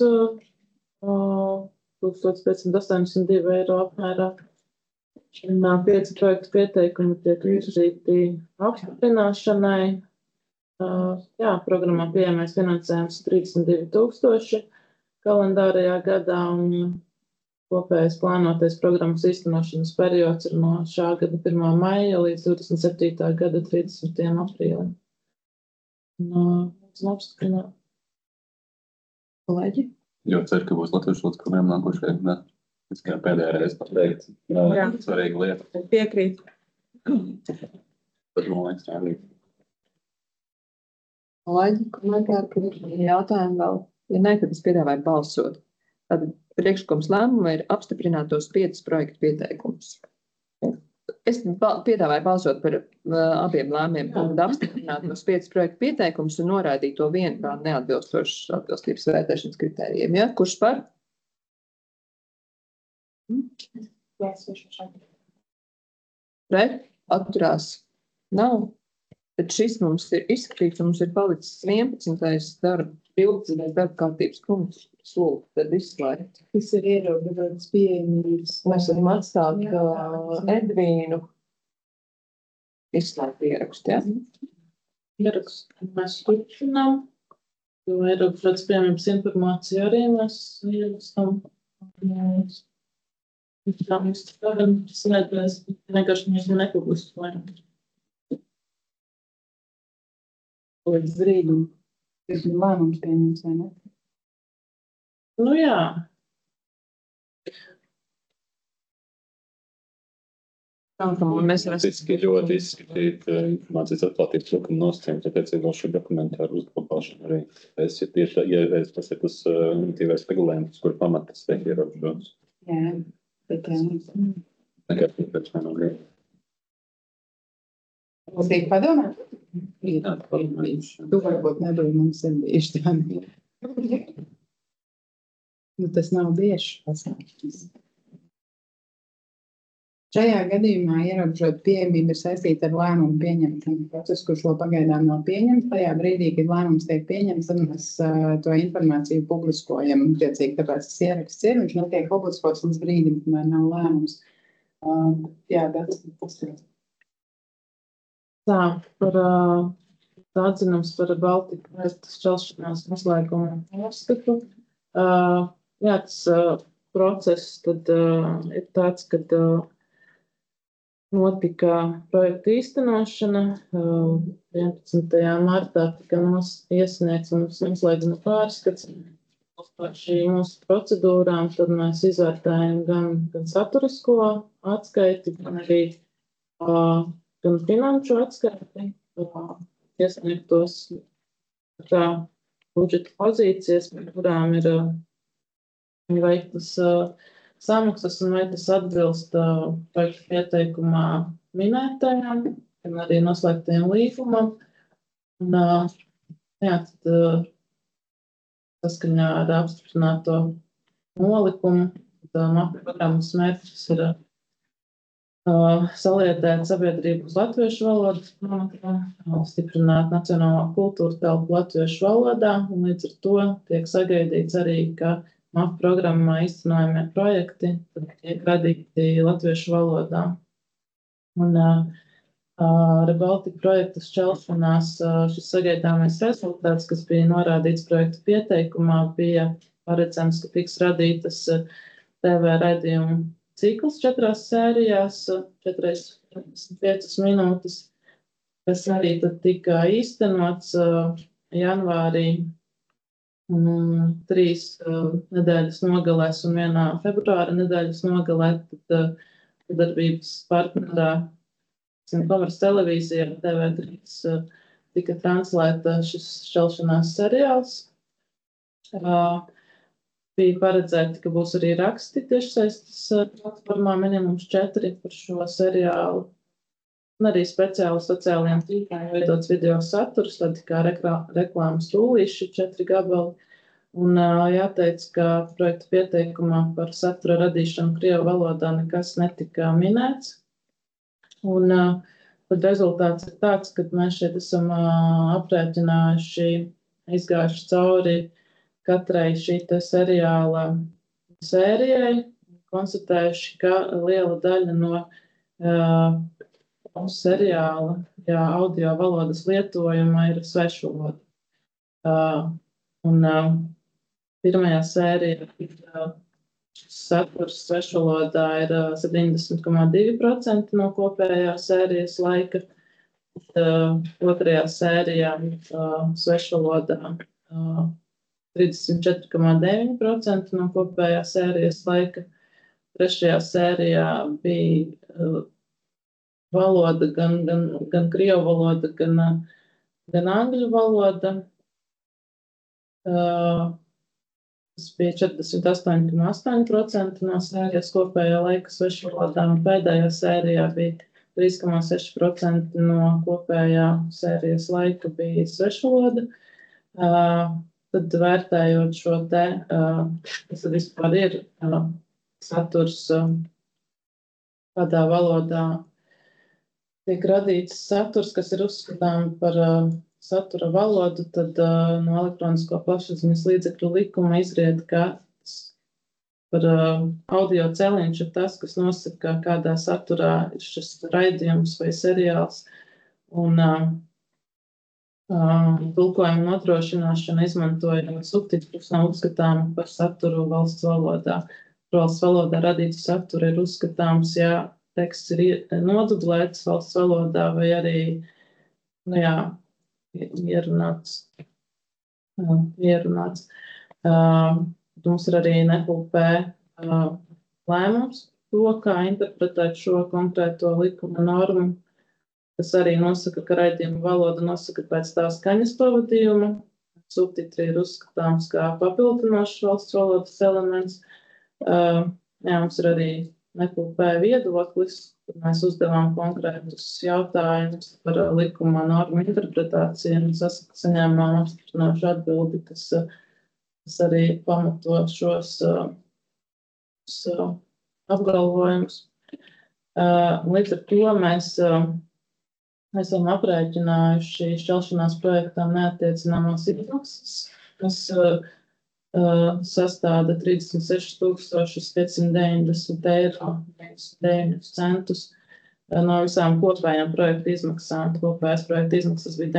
1582 eiro apmērā. 5 projektu pieteikumi tiek virzīti apstiprināšanai. Programmā pieejamais finansējums 32,000 kalendārajā gadā un kopējais plānotais programmas īstenošanas periods ir no šā gada 1. maija līdz 27. gada 30. aprīlim. Apstiprināt. Kolēģi? Ļoti ceru, ka būs latviešu valodas programma nākošajā gadā. Es kā pēdējā reize pateikt. Svarīga lieta. Piekrīt. Bet man liekas, tā ir. Kolēģi, komentāri, ka ir jautājumi vēl. Ja ne, tad es piedāvāju balsot. Tad priekšlikums lēmuma ir apstiprināt tos 5 projektu pieteikumus. Es piedāvāju balsot par abiem lēmumiem, tad apstiprināt tos 5 projektu pieteikumus un noraidīt to vienu kā neatbilstošas atbilstības vērtēšanas kritērijiem. Ja? Kurš par? Pret? Atturās? Nav. Tad šis mums ir izskatīts, mums ir palicis 11. darba, 12. darba kārtības punkts. Soli, tad izslēgt. Tas ir ierobežotas pieejamības. Mēs varam atstāt Edvīnu izslēgt ierakstu, ja? Ierakstu mēs turpinām, jo ierobežotas pieejamības informāciju arī mēs ierakstam. Vienkārši mēs nepubliskojam. līdz brīdim, kad lēmums pieņems, vai ne? Nu jā. Mēs varam ļoti izskatīt informācijas atklātības trūkuma nosacījums attiecībā uz šo dokumentāru uzglabāšanu arī. Tas ir tieši, ja tas ir tas normatīvais regulējums, kur pamatas tiek ierobežots. Jā, bet Nekāds pēc nav grib. Mums tiek padomā? Jā, padomājuši. Tu varbūt nebija mums ir bieži tādi. Nu, tas nav bieži pasākums. Šajā gadījumā ierobežot pieejamību ir saistīta ar lēmumu pieņemšanu procesu, kurš vēl pagaidām nav pieņemts. Tajā brīdī, kad lēmums tiek pieņemts, tad mēs to informāciju publiskojam. Priecīgi, tāpēc tas ieraksts ir, viņš netiek publiskots līdz brīdim, kamēr nav lēmums. Jā, tas ir. Tā, par atzinums par Baltiku projektu šķelšanās noslēgumu uzskatu. Jā, tas process tad ir tāds, kad notika projekta īstenošana. 11. martā tika iesniegts mums noslēguma pārskats par šīm mūsu procedūrām. Tad mēs izvērtējam gan saturisko atskaiti, gan arī gan finanšu atskaiti, iesniegtos budžeta pozīcijas, par kurām ir veiktas samaksas un vai tas atbilst projekta pieteikumā minētajām, gan arī noslēgtajiem līgumam. Un, jā, tad saskaņā ar apstiprināto nolikumu, MAP programmas mērķis ir saliedēt sabiedrību uz latviešu valodu, stiprināt nacionālo kultūru telpu latviešu valodā, un līdz ar to tiek sagaidīts arī, ka MAP programmā īstenojamie projekti tiek radīti latviešu valodā. Un ar Baltiku projektu šķelšanās šis sagaidāmais rezultāts, kas bija norādīts projektu pieteikumā, bija paredzams, ka tiks radītas TV raidījumu cikls 4 sērijās, 45 minūtes, kas arī tad tika īstenots janvārī 3 nedēļas nogalēs un 1 februāra nedēļas nogalē. Tad darbības partnerā Komerces televīzijā TV3 tika translēta šis šķelšanās seriāls. Bija paredzēti, ka būs arī raksti tiešsaistes platformā minimums 4 par šo seriālu. Un arī speciāli sociālajiem tīkliem veidots video saturs, tādi kā reklāmas rullīši 4 gabali. Un jāteic, ka projekta pieteikumā par satura radīšanu krievu valodā nekas netika minēts. Un tad rezultāts ir tāds, ka mēs šeit esam aprēķinājuši, izgājuši cauri katrai šī seriāla sērijai, konstatējuši, ka liela daļa no seriāla, audio valodas lietojuma ir svešvaloda. Un pirmajā sērijā saturs svešvalodā ir 70,2% no kopējā sērijas laika. Otrajā sērijā svešvalodā 34,9% no kopējā sērijas laika. Trešajā sērijā bija valoda, gan krievu valoda, gan angļu valoda. Tas bija 48,8% no sērijas kopējā laika svešvalodā, un pēdējā sērijā bija 3,6% no kopējā sērijas laika bija svešvaloda. Tad vērtējot šo kas tad vispār ir saturs, kādā valodā tiek radīts saturs, kas ir uzskatām par satura valodu, tad no elektronisko plašsaziņas līdzekļu likuma izriet, ka par audio cēlienš ir tas, kas nosaka, kādā saturā ir šis raidījums vai seriāls. Un tulkojuma nodrošināšana izmantojot subtitrus nav uzskatāma par saturu valsts valodā. Valsts valodā radīts satura ir uzskatāms, ja teksts ir nodublēts valsts valodā vai arī, ierunāts. Mums ir arī NPLP lēmums to, kā interpretēt šo konkrēto likuma normu, kas arī nosaka, ka raidījuma valoda nosaka pēc tā skaņas pavadījuma. Subtitri ir uzskatāms kā papildinošs valsts valodas elements. Mums ir arī NPLP viedoklis, kur mēs uzdevām konkrētus jautājumus par likuma normu interpretāciju un saņēmām apstiprinošu atbildi, kas arī pamato šos apgalvojumus. Līdz ar to mēs esam aprēķinājuši šķelšanās projektām neattiecināmās izmaksas, kas sastāda 36,590 eiro 99 centus no visām kopējām projektu izmaksām. Kopējās projektu izmaksas bija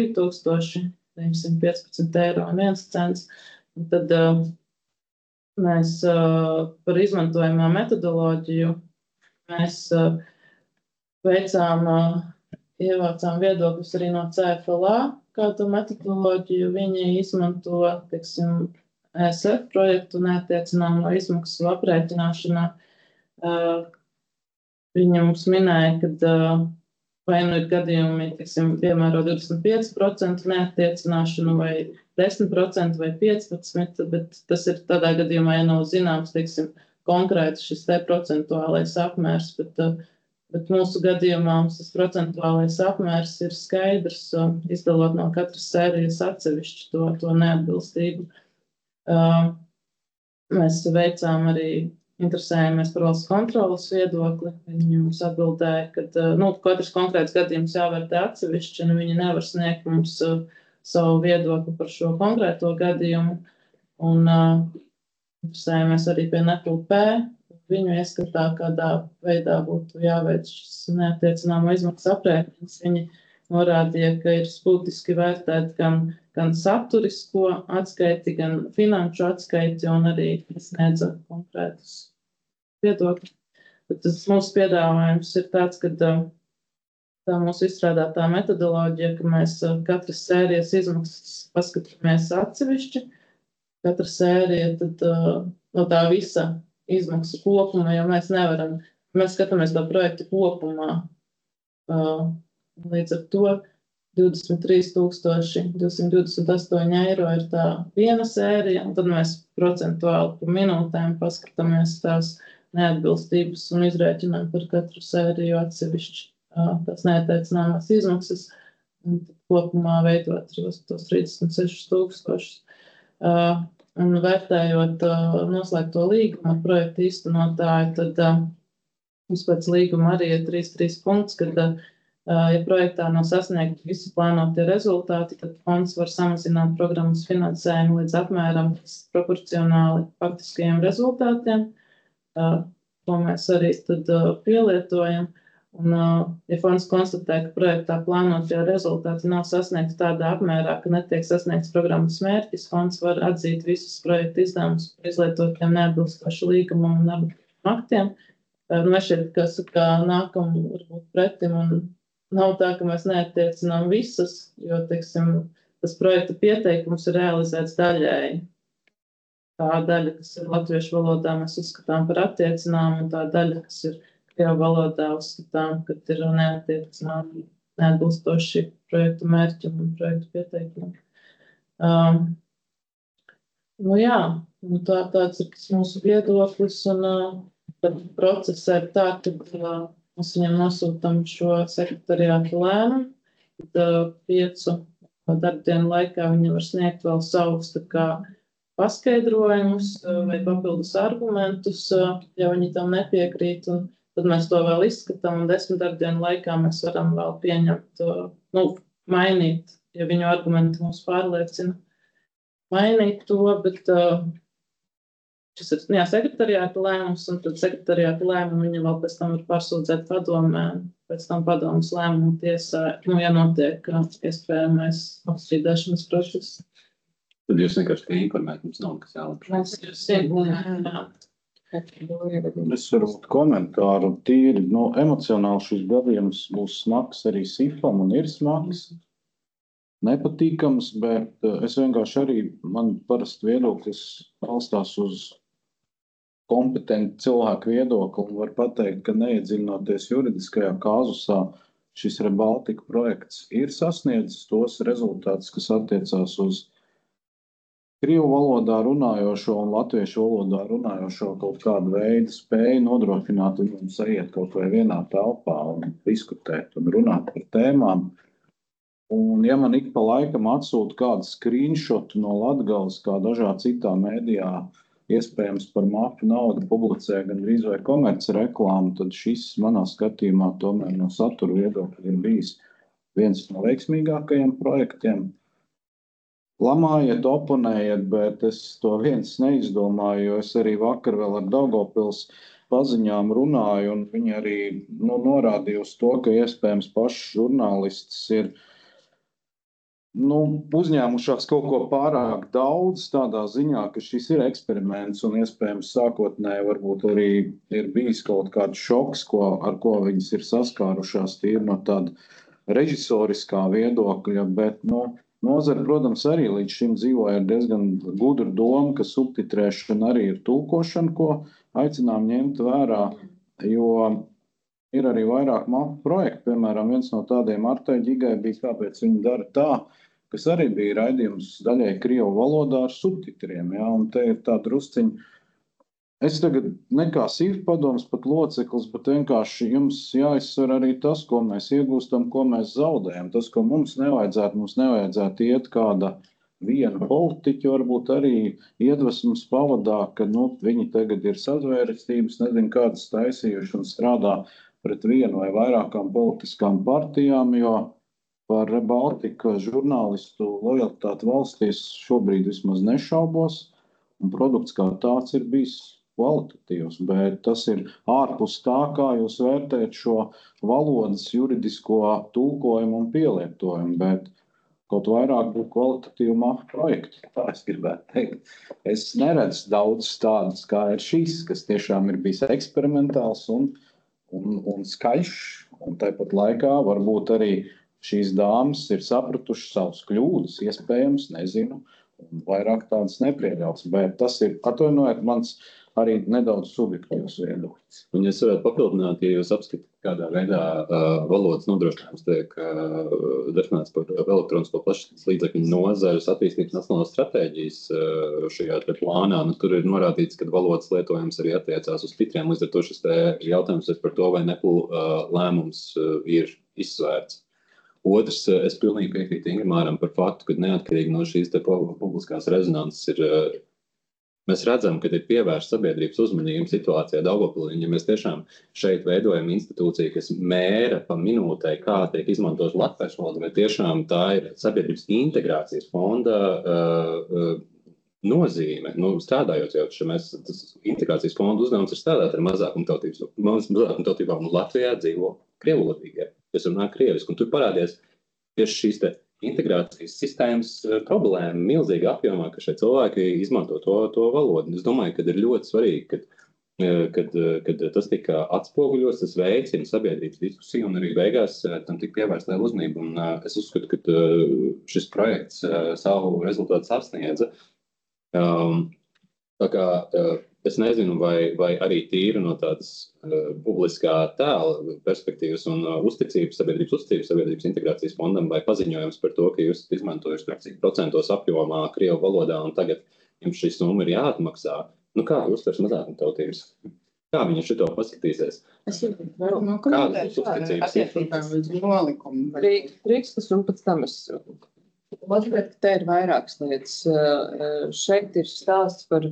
92,915 eiro un 1 cents. Un tad mēs par izmantojamo metodoloģiju mēs ievācām viedokļus arī no CFLA, kādu metodoloģiju viņi izmanto, teiksim, ESF projektu neattiecināmo izmaksu aprēķināšanā. Viņi mums minēja, ka vai nu ir gadījumi, teiksim, piemēro 25% neattiecināšanu vai 10% vai 15%, bet tas ir tādā gadījumā, ja nav zināms, teiksim, konkrēti šis te procentuālais apmērs, bet mūsu gadījumā mums tas procentuālais apmērs ir skaidrs, izdalot no katras sērijas atsevišķi to neatbilstību. Mēs veicām arī, interesējamies par valsts kontrolas viedokli. Viņi mums atbildēja, ka katrs konkrēts gadījums jāvērtē atsevišķi, un viņi nevar sniegt mums savu viedokli par šo konkrēto gadījumu. Un interesējamies arī pie NPLP. Viņu ieskatā, kādā veidā būtu jāveic šis neattiecināmo izmaksu aprēķins. Viņi norādīja, ka ir būtiski vērtēt gan saturisko atskaiti, gan finanšu atskaiti un arī sniedza konkrētus viedokļus. Bet tas mūsu piedāvājums ir tāds, ka tā mūsu izstrādātā metodoloģija, ka mēs katras sērijas izmaksas paskatāmies atsevišķi. Katra sērija tad no tā visa izmaksu kopuma, jo mēs skatāmies to projektu kopumā. Līdz ar to 23,228 eiro ir tā viena sērija, un tad mēs procentuāli pa minūtēm paskatāmies tās neatbilstības un izrēķinām par katru sēriju atsevišķi tās neattiecināmās izmaksas, un tad kopumā veidot tos 36,000. Un vērtējot noslēgto līgumu ar projektu īstenotāju, tad mums pēc līguma arī ir 3 punkts, kad ja projektā nav sasniegti visi plānotie rezultāti, tad fonds var samazināt programmas finansējumu līdz apmēram proporcionāli faktiskajiem rezultātiem, ko mēs arī tad pielietojam. Un, ja fonds konstatē, ka projektā plānotie rezultāti nav sasniegti tādā apmērā, ka netiek sasniegts programmas mērķis, fonds var atzīt visus projektu izdevumus par izlietotiem neatbilstošu līgumam un aktiem. Mēs šeit, kā nākam, varbūt pretim, un nav tā, ka mēs neattiecinām visas, jo, teiksim, tas projekta pieteikums ir realizēts daļēji. Tā daļa, kas ir latviešu valodā, mēs uzskatām par attiecinām, un tā daļa, kas ir krievu valodā, uzskatām, ka ir neattiecinām, neatbilstoši projektu mērķim un projektu pieteikumam. Tāds ir mūsu viedoklis, un procesā ir tā, ka mēs viņam nosūtam šo sekretariātu lēmumu, tad 5 darbdienu laikā viņi var sniegt vēl savus paskaidrojumus vai papildus argumentus, ja viņi tam nepiekrīt, un tad mēs to vēl izskatām, un 10 darbdienu laikā mēs varam vēl pieņemt, mainīt, ja viņu argumenti mūs pārliecina, mainīt to, bet šis ir sekretariāta lēmums, un tad sekretariāta lēmumu viņa vēl pēc tam var pārsūdzēt padomē, pēc tam padomas lēmumu tiesā, ja notiek iespējamais apstrīdēšanas process. Tad jūs vienkārši tikai informēt, mums nav nekas jālāk. Es varbūt komentāru tīri, emocionāli šis gadījums būs smags arī SIFam un ir smags. nepatīkams, bet es vienkārši arī, man parasti viedoklis balstās uz kompetentu cilvēku viedokli un var pateikt, ka neiedziļinoties juridiskajā kāzusā, šis Rebaltika projekts ir sasniedzis tos rezultātus, kas attiecās uz krievu valodā runājošo un latviešu valodā runājošo kaut kādu veidu spēju nodrošināt viņiem sajiet kaut vai vienā telpā un diskutēt un runāt par tēmām. Un ja man ik pa laikam atsūta kādu screenshotu no Latgales, kā dažā citā mēdijā, iespējams par mafu naudu publicē gan drīz vai komerci reklāmu, tad šis manā skatījumā tomēr no satura viedokļa ir bijis viens no veiksmīgākajiem projektiem. Lamājiet, oponējiet, bet es to viens neizdomāju, jo es arī vakar vēl ar Daugavpils paziņām runāju, un viņi arī norādīja uz to, ka iespējams pašs žurnālists ir uzņēmušās kaut ko pārāk daudz tādā ziņā, ka šis ir eksperiments un iespējams sākotnēji varbūt arī ir bijis kaut kāds šoks, ar ko viņas ir saskārušās tīri no tāda režisoriskā viedokļa, bet nozara, protams, arī līdz šim dzīvoja ar diezgan gudru domu, ka subtitrēšana arī ir tulkošana, ko aicinām ņemt vērā, jo ir arī vairāk mafu projektu. Piemēram, viens no tādiem Artai Ģigai bija, kāpēc viņi dara tā, kas arī bija raidījums daļai krievu valodā ar subtitriem. Ja? Un te ir tā drusciņa. Es tagad nekā sīvu padomas pat loceklis, bet vienkārši jums jāizsver arī tas, ko mēs iegūstam, ko mēs zaudējam. Tas, ko mums nevajadzētu iet kāda viena politiķa, varbūt arī iedvesmas pavadā, ka viņi tagad ir sazvērestības, nezinu, kādas taisījuši un strādā pret vienu vai vairākām politiskām partijām, jo par Rebaltika žurnālistu lojalitāti valstīs šobrīd vismaz nešaubos, un produkts kā tāds ir bijis kvalitatīvs, bet tas ir ārpus tā, kā jūs vērtējat šo valodas juridisko tulkojumu un pielietojumu, bet kaut vairāk būtu kvalitatīvu mafu projektu, tā es gribētu teikt. Es neredzu daudz tādas, kā ir šis, kas tiešām ir bijis eksperimentāls un skaļš, un tāpat laikā varbūt arī šīs dāmas ir sapratušas savus kļūdas, iespējams, nezinu, un vairāk tādas nepieļauts, bet tas ir, atvainojiet, mans arī nedaudz subjektīvs viedoklis. Un es varētu papildināt, ja jūs apskatāt, kādā veidā valodas nodrošinājums tiek definēts par elektronisko plašsaziņas līdzekļu nozares attīstības nacionālās stratēģijas šajā plānā, tur ir norādīts, ka valodas lietojums arī attiecās uz titriem, līdz ar to šis jautājums ir par to, vai Neplu lēmums ir izsvērts. Otrs, es pilnīgi piekrītu Ingrimāram par faktu, ka neatkarīgi no šīs publiskās rezonanses ir mēs redzam, ka ir pievērsta sabiedrības uzmanība situācijā Daugavpilī. Ja mēs tiešām šeit veidojam institūciju, kas mēra pa minūtei, kā tiek izmantot latviešu valoda, vai tiešām tā ir sabiedrības integrācijas fonda nozīme. Strādājot jau, tas integrācijas fonda uzdevums ir strādāt ar mazākumtautībām, un Latvijā dzīvo krievulodīgie, kas runā krieviski, un tur parādies tieši šīs integrācijas sistēmas problēma milzīga apjomā, ka šie cilvēki izmanto to valodu. Es domāju, ka ir ļoti svarīgi, kad tas tika atspoguļots, tas veicina sabiedrības diskusiju un arī beigās tam tika pievērsta liela uzmanība. Un es uzskatu, ka šis projekts savu rezultātu sasniedza. Tā kā es nezinu, vai arī tīri no tādas publiskā tēla perspektīvas un sabiedrības uzticības, sabiedrības integrācijas fondam vai paziņojums par to, ka jūs izmantojuši cik procentos apjomā krievu valodā un tagad jums šī summa ir jāatmaksā. Kā uztvers mazākumtautības? Kā viņi šito paskatīsies? Kāda būs uzticības? Drīkstas un pēc tam es Latvijā, te ir vairākas lietas. Šeit ir stāsts par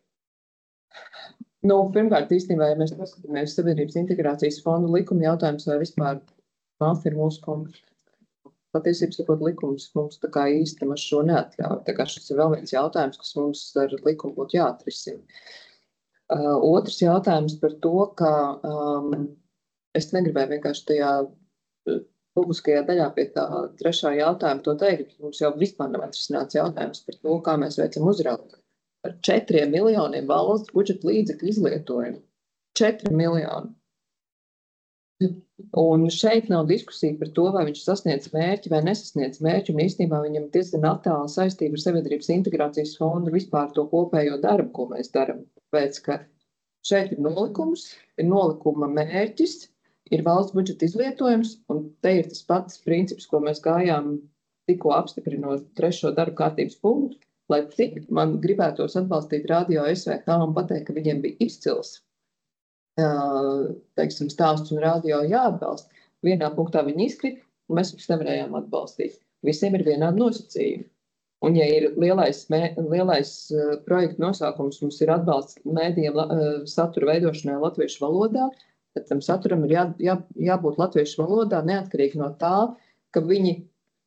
pirmkārt, īstenībā, ja mēs paskatāmies sabiedrības integrācijas fondu likuma jautājums, vai vispār MAF ir mūsu kompetence. Patiesības sakot, likums mums tā kā īsti nemaz šo neatļauj. Tā kā šis ir vēl viens jautājums, kas mums ar likumu būtu jāatrisina. Otrs jautājums par to, ka es negribēju vienkārši tajā publiskajā daļā pie tā trešā jautājuma to teikt, ka mums jau vispār nav atrisināts jautājums par to, kā mēs veicam uzraugu. Ar 4 miljoniem valsts budžeta līdzekļu izlietojumu. 4 miljoni. Un šeit nav diskusija par to, vai viņš sasniedz mērķi vai nesasniedz mērķi, un īstenībā viņam diezgan attāla saistība ar Sabiedrības integrācijas fondu vispār to kopējo darbu, ko mēs darām. Pēc, ka šeit ir nolikums, ir nolikuma mērķis, ir valsts budžeta izlietojums, un te ir tas pats princips, ko mēs gājām tikko apstiprinot 3. darba kārtības punktu, lai cik man gribētos atbalstīt Radio SVH un pateikt, ka viņiem bija izcils teiksim, stāsts un radio jāatbalsta. Vienā punktā viņi izkrita, un mēs viņus nevarējām atbalstīt. Visiem ir vienādi nosacījumi. Un ja ir lielais projekta nosaukums, mums ir atbalsts mēdījiem satura veidošanai latviešu valodā, tad tam saturam ir jābūt latviešu valodā, neatkarīgi no tā, ka viņi,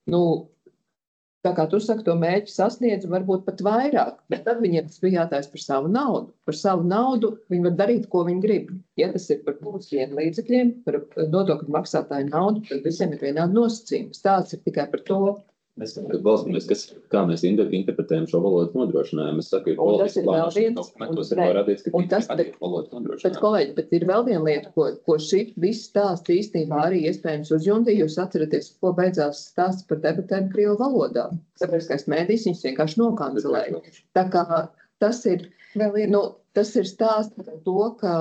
tā kā tu saki, to mērķi sasniedz, varbūt pat vairāk, bet tad viņiem tas bija jātais par savu naudu. Par savu naudu viņi var darīt, ko viņi grib. Ja tas ir par publiskiem līdzekļiem, par nodokļu maksātāju naudu, tad visiem ir vienādi nosacījumi. Stāsts ir tikai par to. Mēs balstamies, kā mēs interpretējam šo valodas nodrošinājumu. Es saku, ir politiski plānošanas dokumentos ir parādīts, ka tikai valodas nodrošinājumu. Bet, kolēģi, bet ir vēl viena lieta, ko šī viss stāsts īstenībā arī iespējams uzjundīja. Jūs atceraties, ko beidzās stāsts par debatēm krievu valodā. Sabiedriskais mēdījis viņus vienkārši nokancelēja. Tā kā tas ir stāsts par to, ka,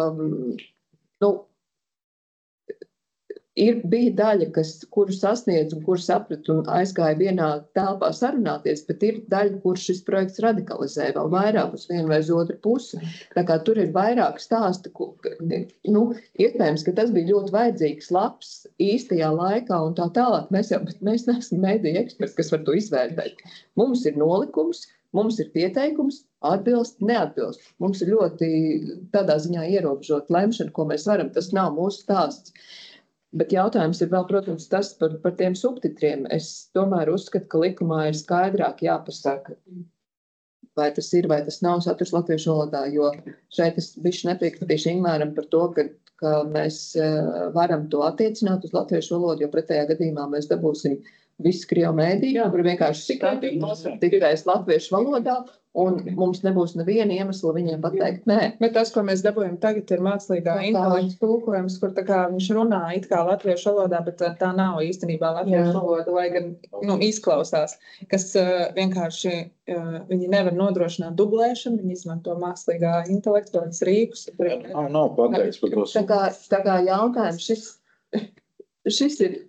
bija daļa, kuru sasniedz un kuru saprat un aizgāja vienā telpā sarunāties, bet ir daļa, kur šis projekts radikalizē vēl vairāk uz vienu vai uz otru pusi. Tā kā tur ir vairāk stāsti, iespējams, ka tas bija ļoti vajadzīgs, labs, īstajā laikā un tā tālāk. Mēs neesam mediju eksperti, kas var to izvērtēt. Mums ir nolikums, mums ir pieteikums, atbilst, neatbilst. Mums ir ļoti tādā ziņā ierobežot lemšana, ko mēs varam. Tas nav mūsu stāsts. Bet jautājums ir vēl, protams, tas par tiem subtitriem. Es tomēr uzskatu, ka likumā ir skaidrāk jāpasaka, vai tas ir, vai tas nav saturs latviešu valodā, jo šeit es bišķi nepiekritīšu Ingmāram par to, ka mēs varam to attiecināt uz latviešu valodu, jo pretējā gadījumā mēs dabūsim visu krievu mēdīju, kur vienkārši tikai latviešu valodā, un mums nebūs neviena iemesla viņiem pateikt nē. Bet tas, ko mēs dabūjam tagad, ir mākslīgā intelekta tulkojums, kur tā kā viņš runā it kā latviešu valodā, bet tā nav īstenībā latviešu valoda, lai gan izklausās, kas vienkārši viņi nevar nodrošināt dublēšanu, viņi izmanto mākslīgā intelekta rīkus. Nav pateikts par to. Tā kā jautājums šis ir,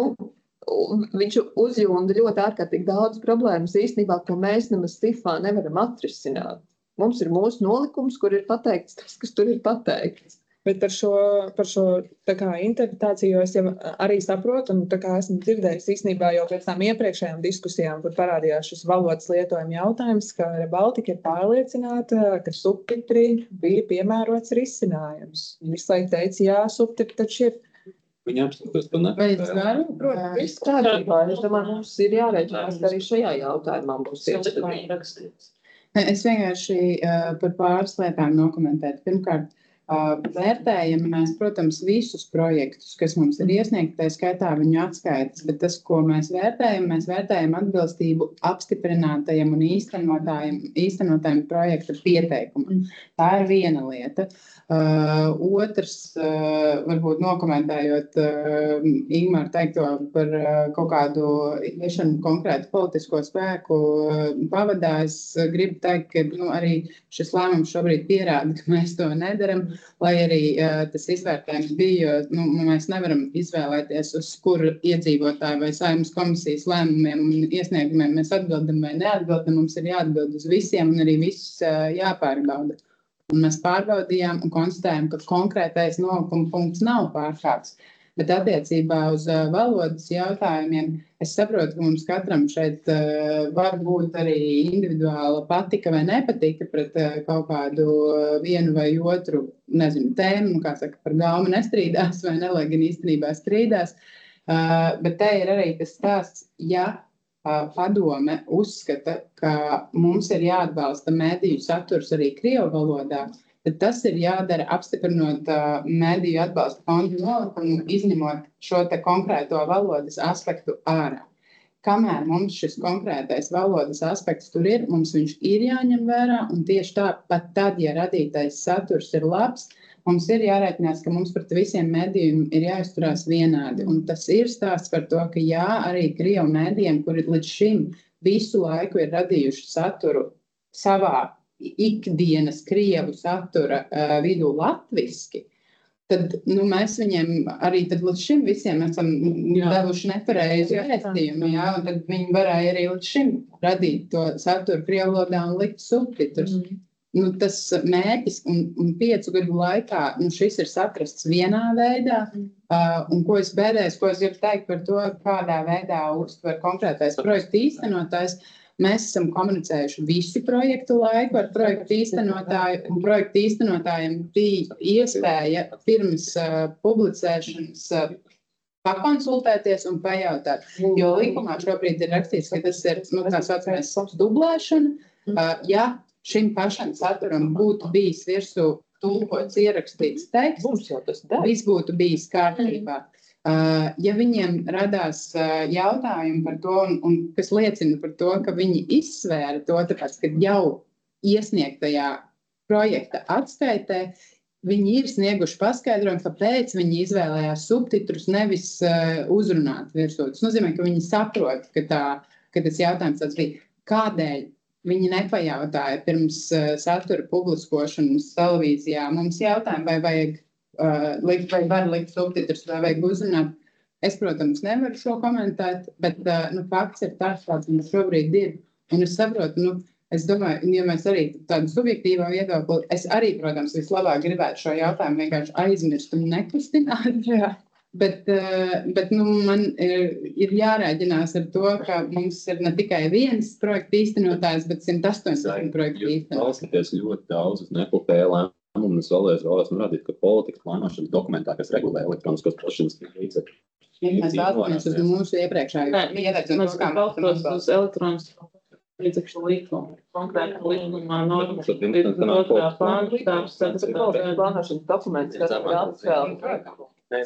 viņš uzjūda ļoti ārkārtīgi daudz problēmas īstenībā, ko mēs nemaz STIFā nevaram atrisināt. Mums ir mūsu nolikums, kur ir pateikts tas, kas tur ir pateikts. Bet par šo tā kā interpretāciju es jau arī saprotu, un tā kā esmu dzirdējis īstenībā jau pēc tām iepriekšējām diskusijām, kur parādījās šis valodas lietojuma jautājums, ka Baltika ir pārliecināta, ka subtitri bija piemērots risinājums. Visu laiku teica, jā, subtitri taču ir. Viņi apstāties par nepatīk. Viss kārtībā. Es domāju, mums ir jārēķinās, ka arī šajā jautājumā būs rakstīts. Es vienkārši par pāris lietām nokomentētu. Pirmkārt, vērtējam mēs, protams, visus projektus, kas mums ir iesniegti, tā skaitā viņu atskaites, bet tas, ko mēs vērtējam atbilstību apstiprinātajam un īstenotajam projekta pieteikumam. Tā ir viena lieta. Otrs, varbūt nokomentējot Ingmāra teikto par kaut kādu iešanu konkrētu politisko spēku pavadā, es gribu teikt, ka arī šis lēmums šobrīd pierāda, ka mēs to nedaram, lai arī tas izvērtējums bija, jo mēs nevaram izvēlēties, uz kuru iedzīvotāju vai Saeimas komisijas lēmumiem un iesniegumiem mēs atbildam vai neatbildam, mums ir jāatbild uz visiem un arī visus jāpārbauda. Un mēs pārbaudījām un konstatējām, ka konkrētais nolikuma punkts nav pārkāpts. Bet attiecībā uz valodas jautājumiem, es saprotu, ka mums katram šeit var būt arī individuāla patika vai nepatika pret kaut kādu vienu vai otru, tēmu, kā saka, par galvu nestrīdās vai ne, lai gan īstenībā strīdās. Bet te ir arī tas stāsts, ja padome uzskata, ka mums ir jāatbalsta mediju saturs arī krievu valodā, tad tas ir jādara apstiprinot mediju atbalsta fondu nolikumu, izņemot šo te konkrēto valodas aspektu ārā. Kamēr mums šis konkrētais valodas aspekts tur ir, mums viņš ir jāņem vērā, un tieši tā, pat tad, ja radītais saturs ir labs, mums ir jārēķinās, ka mums pret visiem mēdījiem ir jāizturās vienādi. Un tas ir stāsts par to, ka jā, arī Krievu mēdījiem, kuri līdz šim visu laiku ir radījuši saturu savā ikdienas Krievu satura vidū latviski, tad mēs viņiem arī tad līdz šim visiem esam devuši nepareizu vēstījumu, jā, un tad viņi varēja arī līdz šim radīt to saturu Krievu valodā un likt subtitrus. Tas mērķis un 5 gadu laikā šis ir saprasts vienā veidā, un ko es gribu teikt par to, kādā veidā uztver konkrētais projekta īstenotājs. Mēs esam komunicējuši visu projektu laiku ar projektu īstenotāju, un projektu īstenotājiem bija iespēja pirms publicēšanas pakonsultēties un pajautāt, jo likumā šobrīd ir rakstīts, ka tas ir, tā saucamais dublēšana, ja šim pašam saturam būtu bijis virsū tulkots, ierakstīts teksts, viss būtu bijis kārtībā. Ja viņiem radās jautājumi par to, un kas liecina par to, ka viņi izsvēra to, tāpēc, ka jau iesniegtajā projekta atskaitē viņi ir snieguši paskaidrojumu, kāpēc viņi izvēlējās subtitrus, nevis uzrunāt virsū. Tas nozīmē, ka viņi saprot, ka tas jautājums tāds bija, kādēļ viņi nepajautāja pirms satura publiskošanas televīzijā. Mums jautājumu, vai vajag vai var likt subtitrus, vai vajag uzrunāt. Es, protams, nevaru šo komentēt, bet fakts ir tāds, kāds mums šobrīd ir. Un es saprotu, es domāju, ja mēs arī tādu subjektīvo viedokli, es arī, protams, vislabāk gribētu šo jautājumu vienkārši aizmirst un nekustināt. Jā. Bet man ir jārēķinās ar to, ka mums ir ne tikai viens projekta īstenotājs, bet 180 projekta īstenotājs. Valskaties ļoti daudz uz nekopēju lēmumu, un es vēlreiz norādīt, ka politikas plānošanas dokumentā, kas regulē elektroniskos plašsaziņas līdzekļus. Mēs balstamies uz mūsu iepriekšējo pieredzi. Mēs balstamies uz elektronisko līdzekļu līgumu. Konkrēti līgumā normas ir otrā pāntā. Plānošanas dokuments, kas ir atcēlta.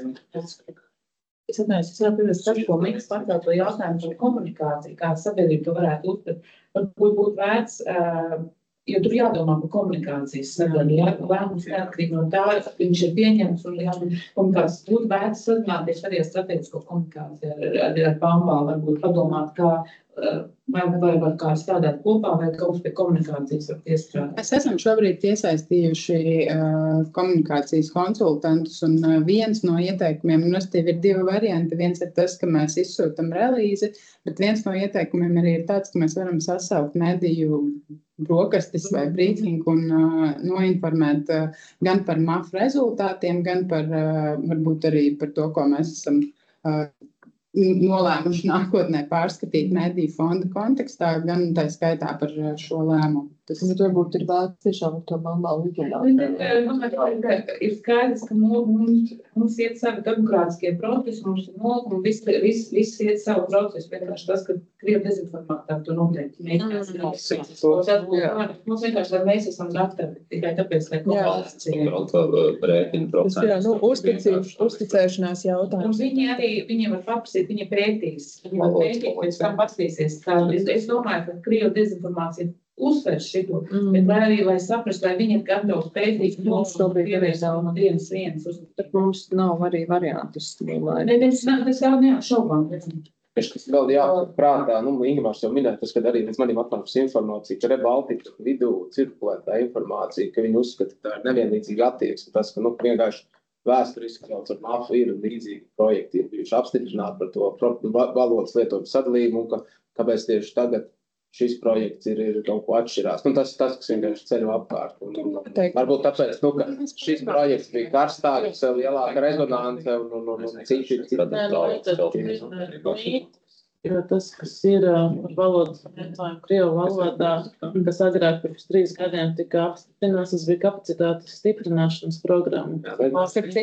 Es atnāju, es vēl pievērs par ko Miks pārcēl to jautājumu par komunikāciju, kā sabiedrība to varētu uztvert. Varbūt būtu vērts, jo tur jādomā par komunikācijas sadaļu, lēmums neatkarīgi no tā, viņš ir pieņemts un komunikācijas būtu vērts sazināties arī ar strateģisko komunikāciju, ar Pampālu, varbūt padomāt, kā vai var kā strādāt kopā, vai kaut pie komunikācijas var piestrādāt. Mēs esam šobrīd iesaistījuši komunikācijas konsultantus, un viens no ieteikumiem, un ir 2 varianti. Viens ir tas, ka mēs izsūtam relīzi, bet viens no ieteikumiem arī ir tāds, ka mēs varam sasaukt mediju brokastis vai brīfingu un noinformēt gan par MAF rezultātiem, gan par varbūt arī par to, ko mēs esam nolēmuši nākotnē pārskatīt mediju fonda kontekstā, gan tā skaitā par šo lēmumu. Tas varbūt ir vērts tiešām to Pampālu uzrunāt. Ir skaidrs, ka mums iet savi demokrātiskie procesi, mums ir nolūkumi, viss iet savu procesu. Vienkārši tas, ka Krievu dezinformātāji to noteikti mēģinās. Mums vienkārši, lai mēs esam gatavi, tikai tāpēc, lai valsts uzticēšanās jautājums. Un viņi var paprasīt, viņi pētīs, pēc tam paskatīsies. Es domāju, ka Krievu dezinformācija uzsvers šito, bet lai saprast, lai viņi ir gatavi pētīt, mums pievērst no dienas viens. Bet mums nav arī variantus. Es vēl neapšaubām. Kas vēl jāprātā, Ingmārs jau minēja, tas, kad arī līdz manim atnāks informācija, ka Rebaltika vidū cirkulē tā informācija, ka viņi uzskata, ka tā ir nevienlīdzīga attieksme. Tas, ka vienkārši vēsturiski daudz ar MAFu ir līdzīgi projekti, ir bijuši apstiprināti par to valodas lietojumu sadalījumu, un kāpēc tieši tagad šis projekts ir kaut ko atšķirās. Tas, kas vienkārši ceļu apkārt. Varbūt tāpēc, ka šis projekts bija karstāks, lielāka rezonance un citi. Jo tas, kas ir valodas lietojumu Krievu valodā, kas agrāk pirms 3 gadiem tika apstiprināts, tas bija kapacitātes stiprināšanas programma. Tās ir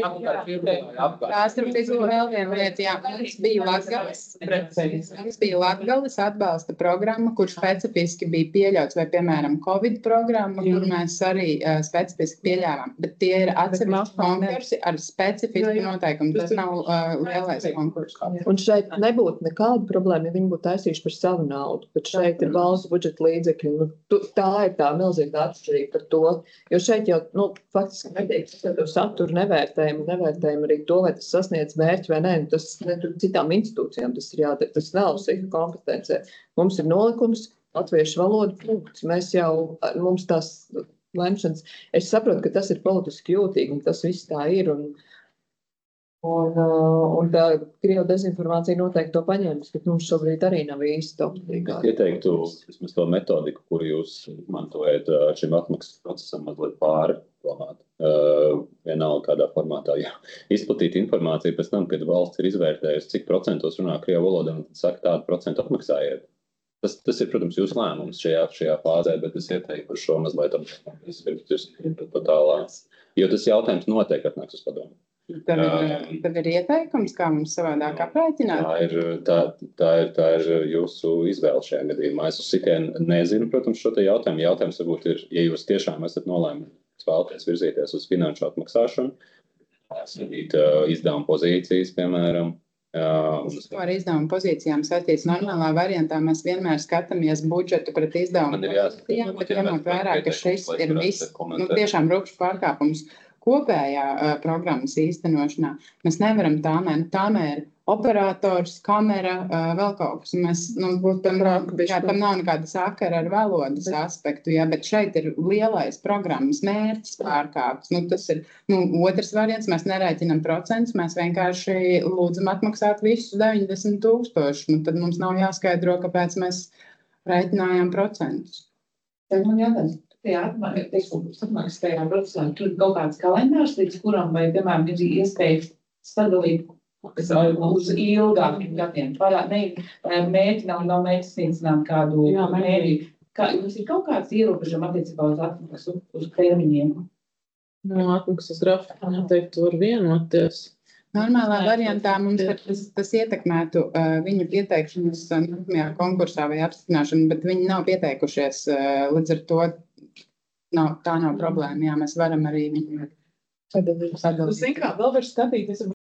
vēl viena lieta, jā, mums bija Latgales atbalsta programma, kur specifiski bija pieļauts, vai, piemēram, Covid programma, kur mēs arī specifiski pieļāvām, bet tie ir atsevišķi konkursi ar specifisku noteikumu, tas nav lielais konkurss. Un šeit nebūtu nekāda problēma problēma, ja viņi būtu taisījuši par savu naudu, bet šeit ir valsts budžeta līdzekļi. Tā ir tā milzīga atšķirība par to, jo šeit jau, faktiski netiek saturu nevērtējumu arī to, vai tas sasniedz mērķi vai nē, tas citām institūcijām tas ir jādara, tas nav SIHA kompetencē. Mums ir nolikums, latviešu valoda, punkts. Mums tās lemšanas, es saprotu, ka tas ir politiski jūtīgi, un tas viss tā ir, un tā Krievu dezinformācija noteikti to paņēmis, bet mums šobrīd arī nav īsti optīgā. Es ieteiktu vismaz to metodiku, kuru jūs mantojat šim atmaksas procesam mazliet pārdomāt. Vienalga kādā formātā, izplatīt informāciju pēc tam, kad valsts ir izvērtējusi, cik procentos runā Krievu valodā, un tad saka, tādu procentu atmaksājiet. Tas ir, protams, jūsu lēmums šajā fāzē, bet es ieteiktu šo mazliet pat tālāk. Jo tas jautājums noteikti atnāks uz padomu. Tad ir ieteikums, kā mums savādāk aprēķināt? Tā ir jūsu izvēle šajā gadījumā. Es uz sitienu nezinu, protams, šo te jautājumu. Jautājums varbūt ir, ja jūs tiešām esat nolēmuši vēlaties virzīties uz finanšu atmaksāšanu, sadīt izdevuma pozīcijas, piemēram. Ar izdevuma pozīcijām saistīts normālā variantā. Mēs vienmēr skatāmies budžetu pret izdevuma pozīcijām, bet ņemot vērā, ka šis ir viss, tiešām rupšs pārkāpums kopējā programmas īstenošanā. Mēs nevaram tāmēr operators, kamera, vēl kaut kas. Mēs, tam nav nekāda sakara ar valodas aspektu, bet šeit ir lielais programmas mērķis pārkāpts. Tas ir otrs variants, mēs nerēķinam procentus, mēs vienkārši lūdzam atmaksāt visus 90,000. Tad mums nav jāskaidro, kāpēc mēs rēķinājām procentus. Tad man jātājums. Atmaksājām procesā, tur ir kaut kāds kalendārs, līdz kuram vai, piemēram, ir iespēja sadalīt uz ilgākiem gadiem. Mērķi nav mērķis sniedzināt kādu mērķi. Jums ir kaut kāds ierobežojums attiecībā uz atmaksu, uz termiņiem? Atmaksas grafiku noteikti var vienoties. Normālā variantā mums tas ietekmētu viņu pieteikšanas nākamajā konkursā vai apstiprināšanu, bet viņi nav pieteikušies, līdz ar to tā nav problēma. Mēs varam arī viņu sadalīt. Zin kā, vēl var skatīties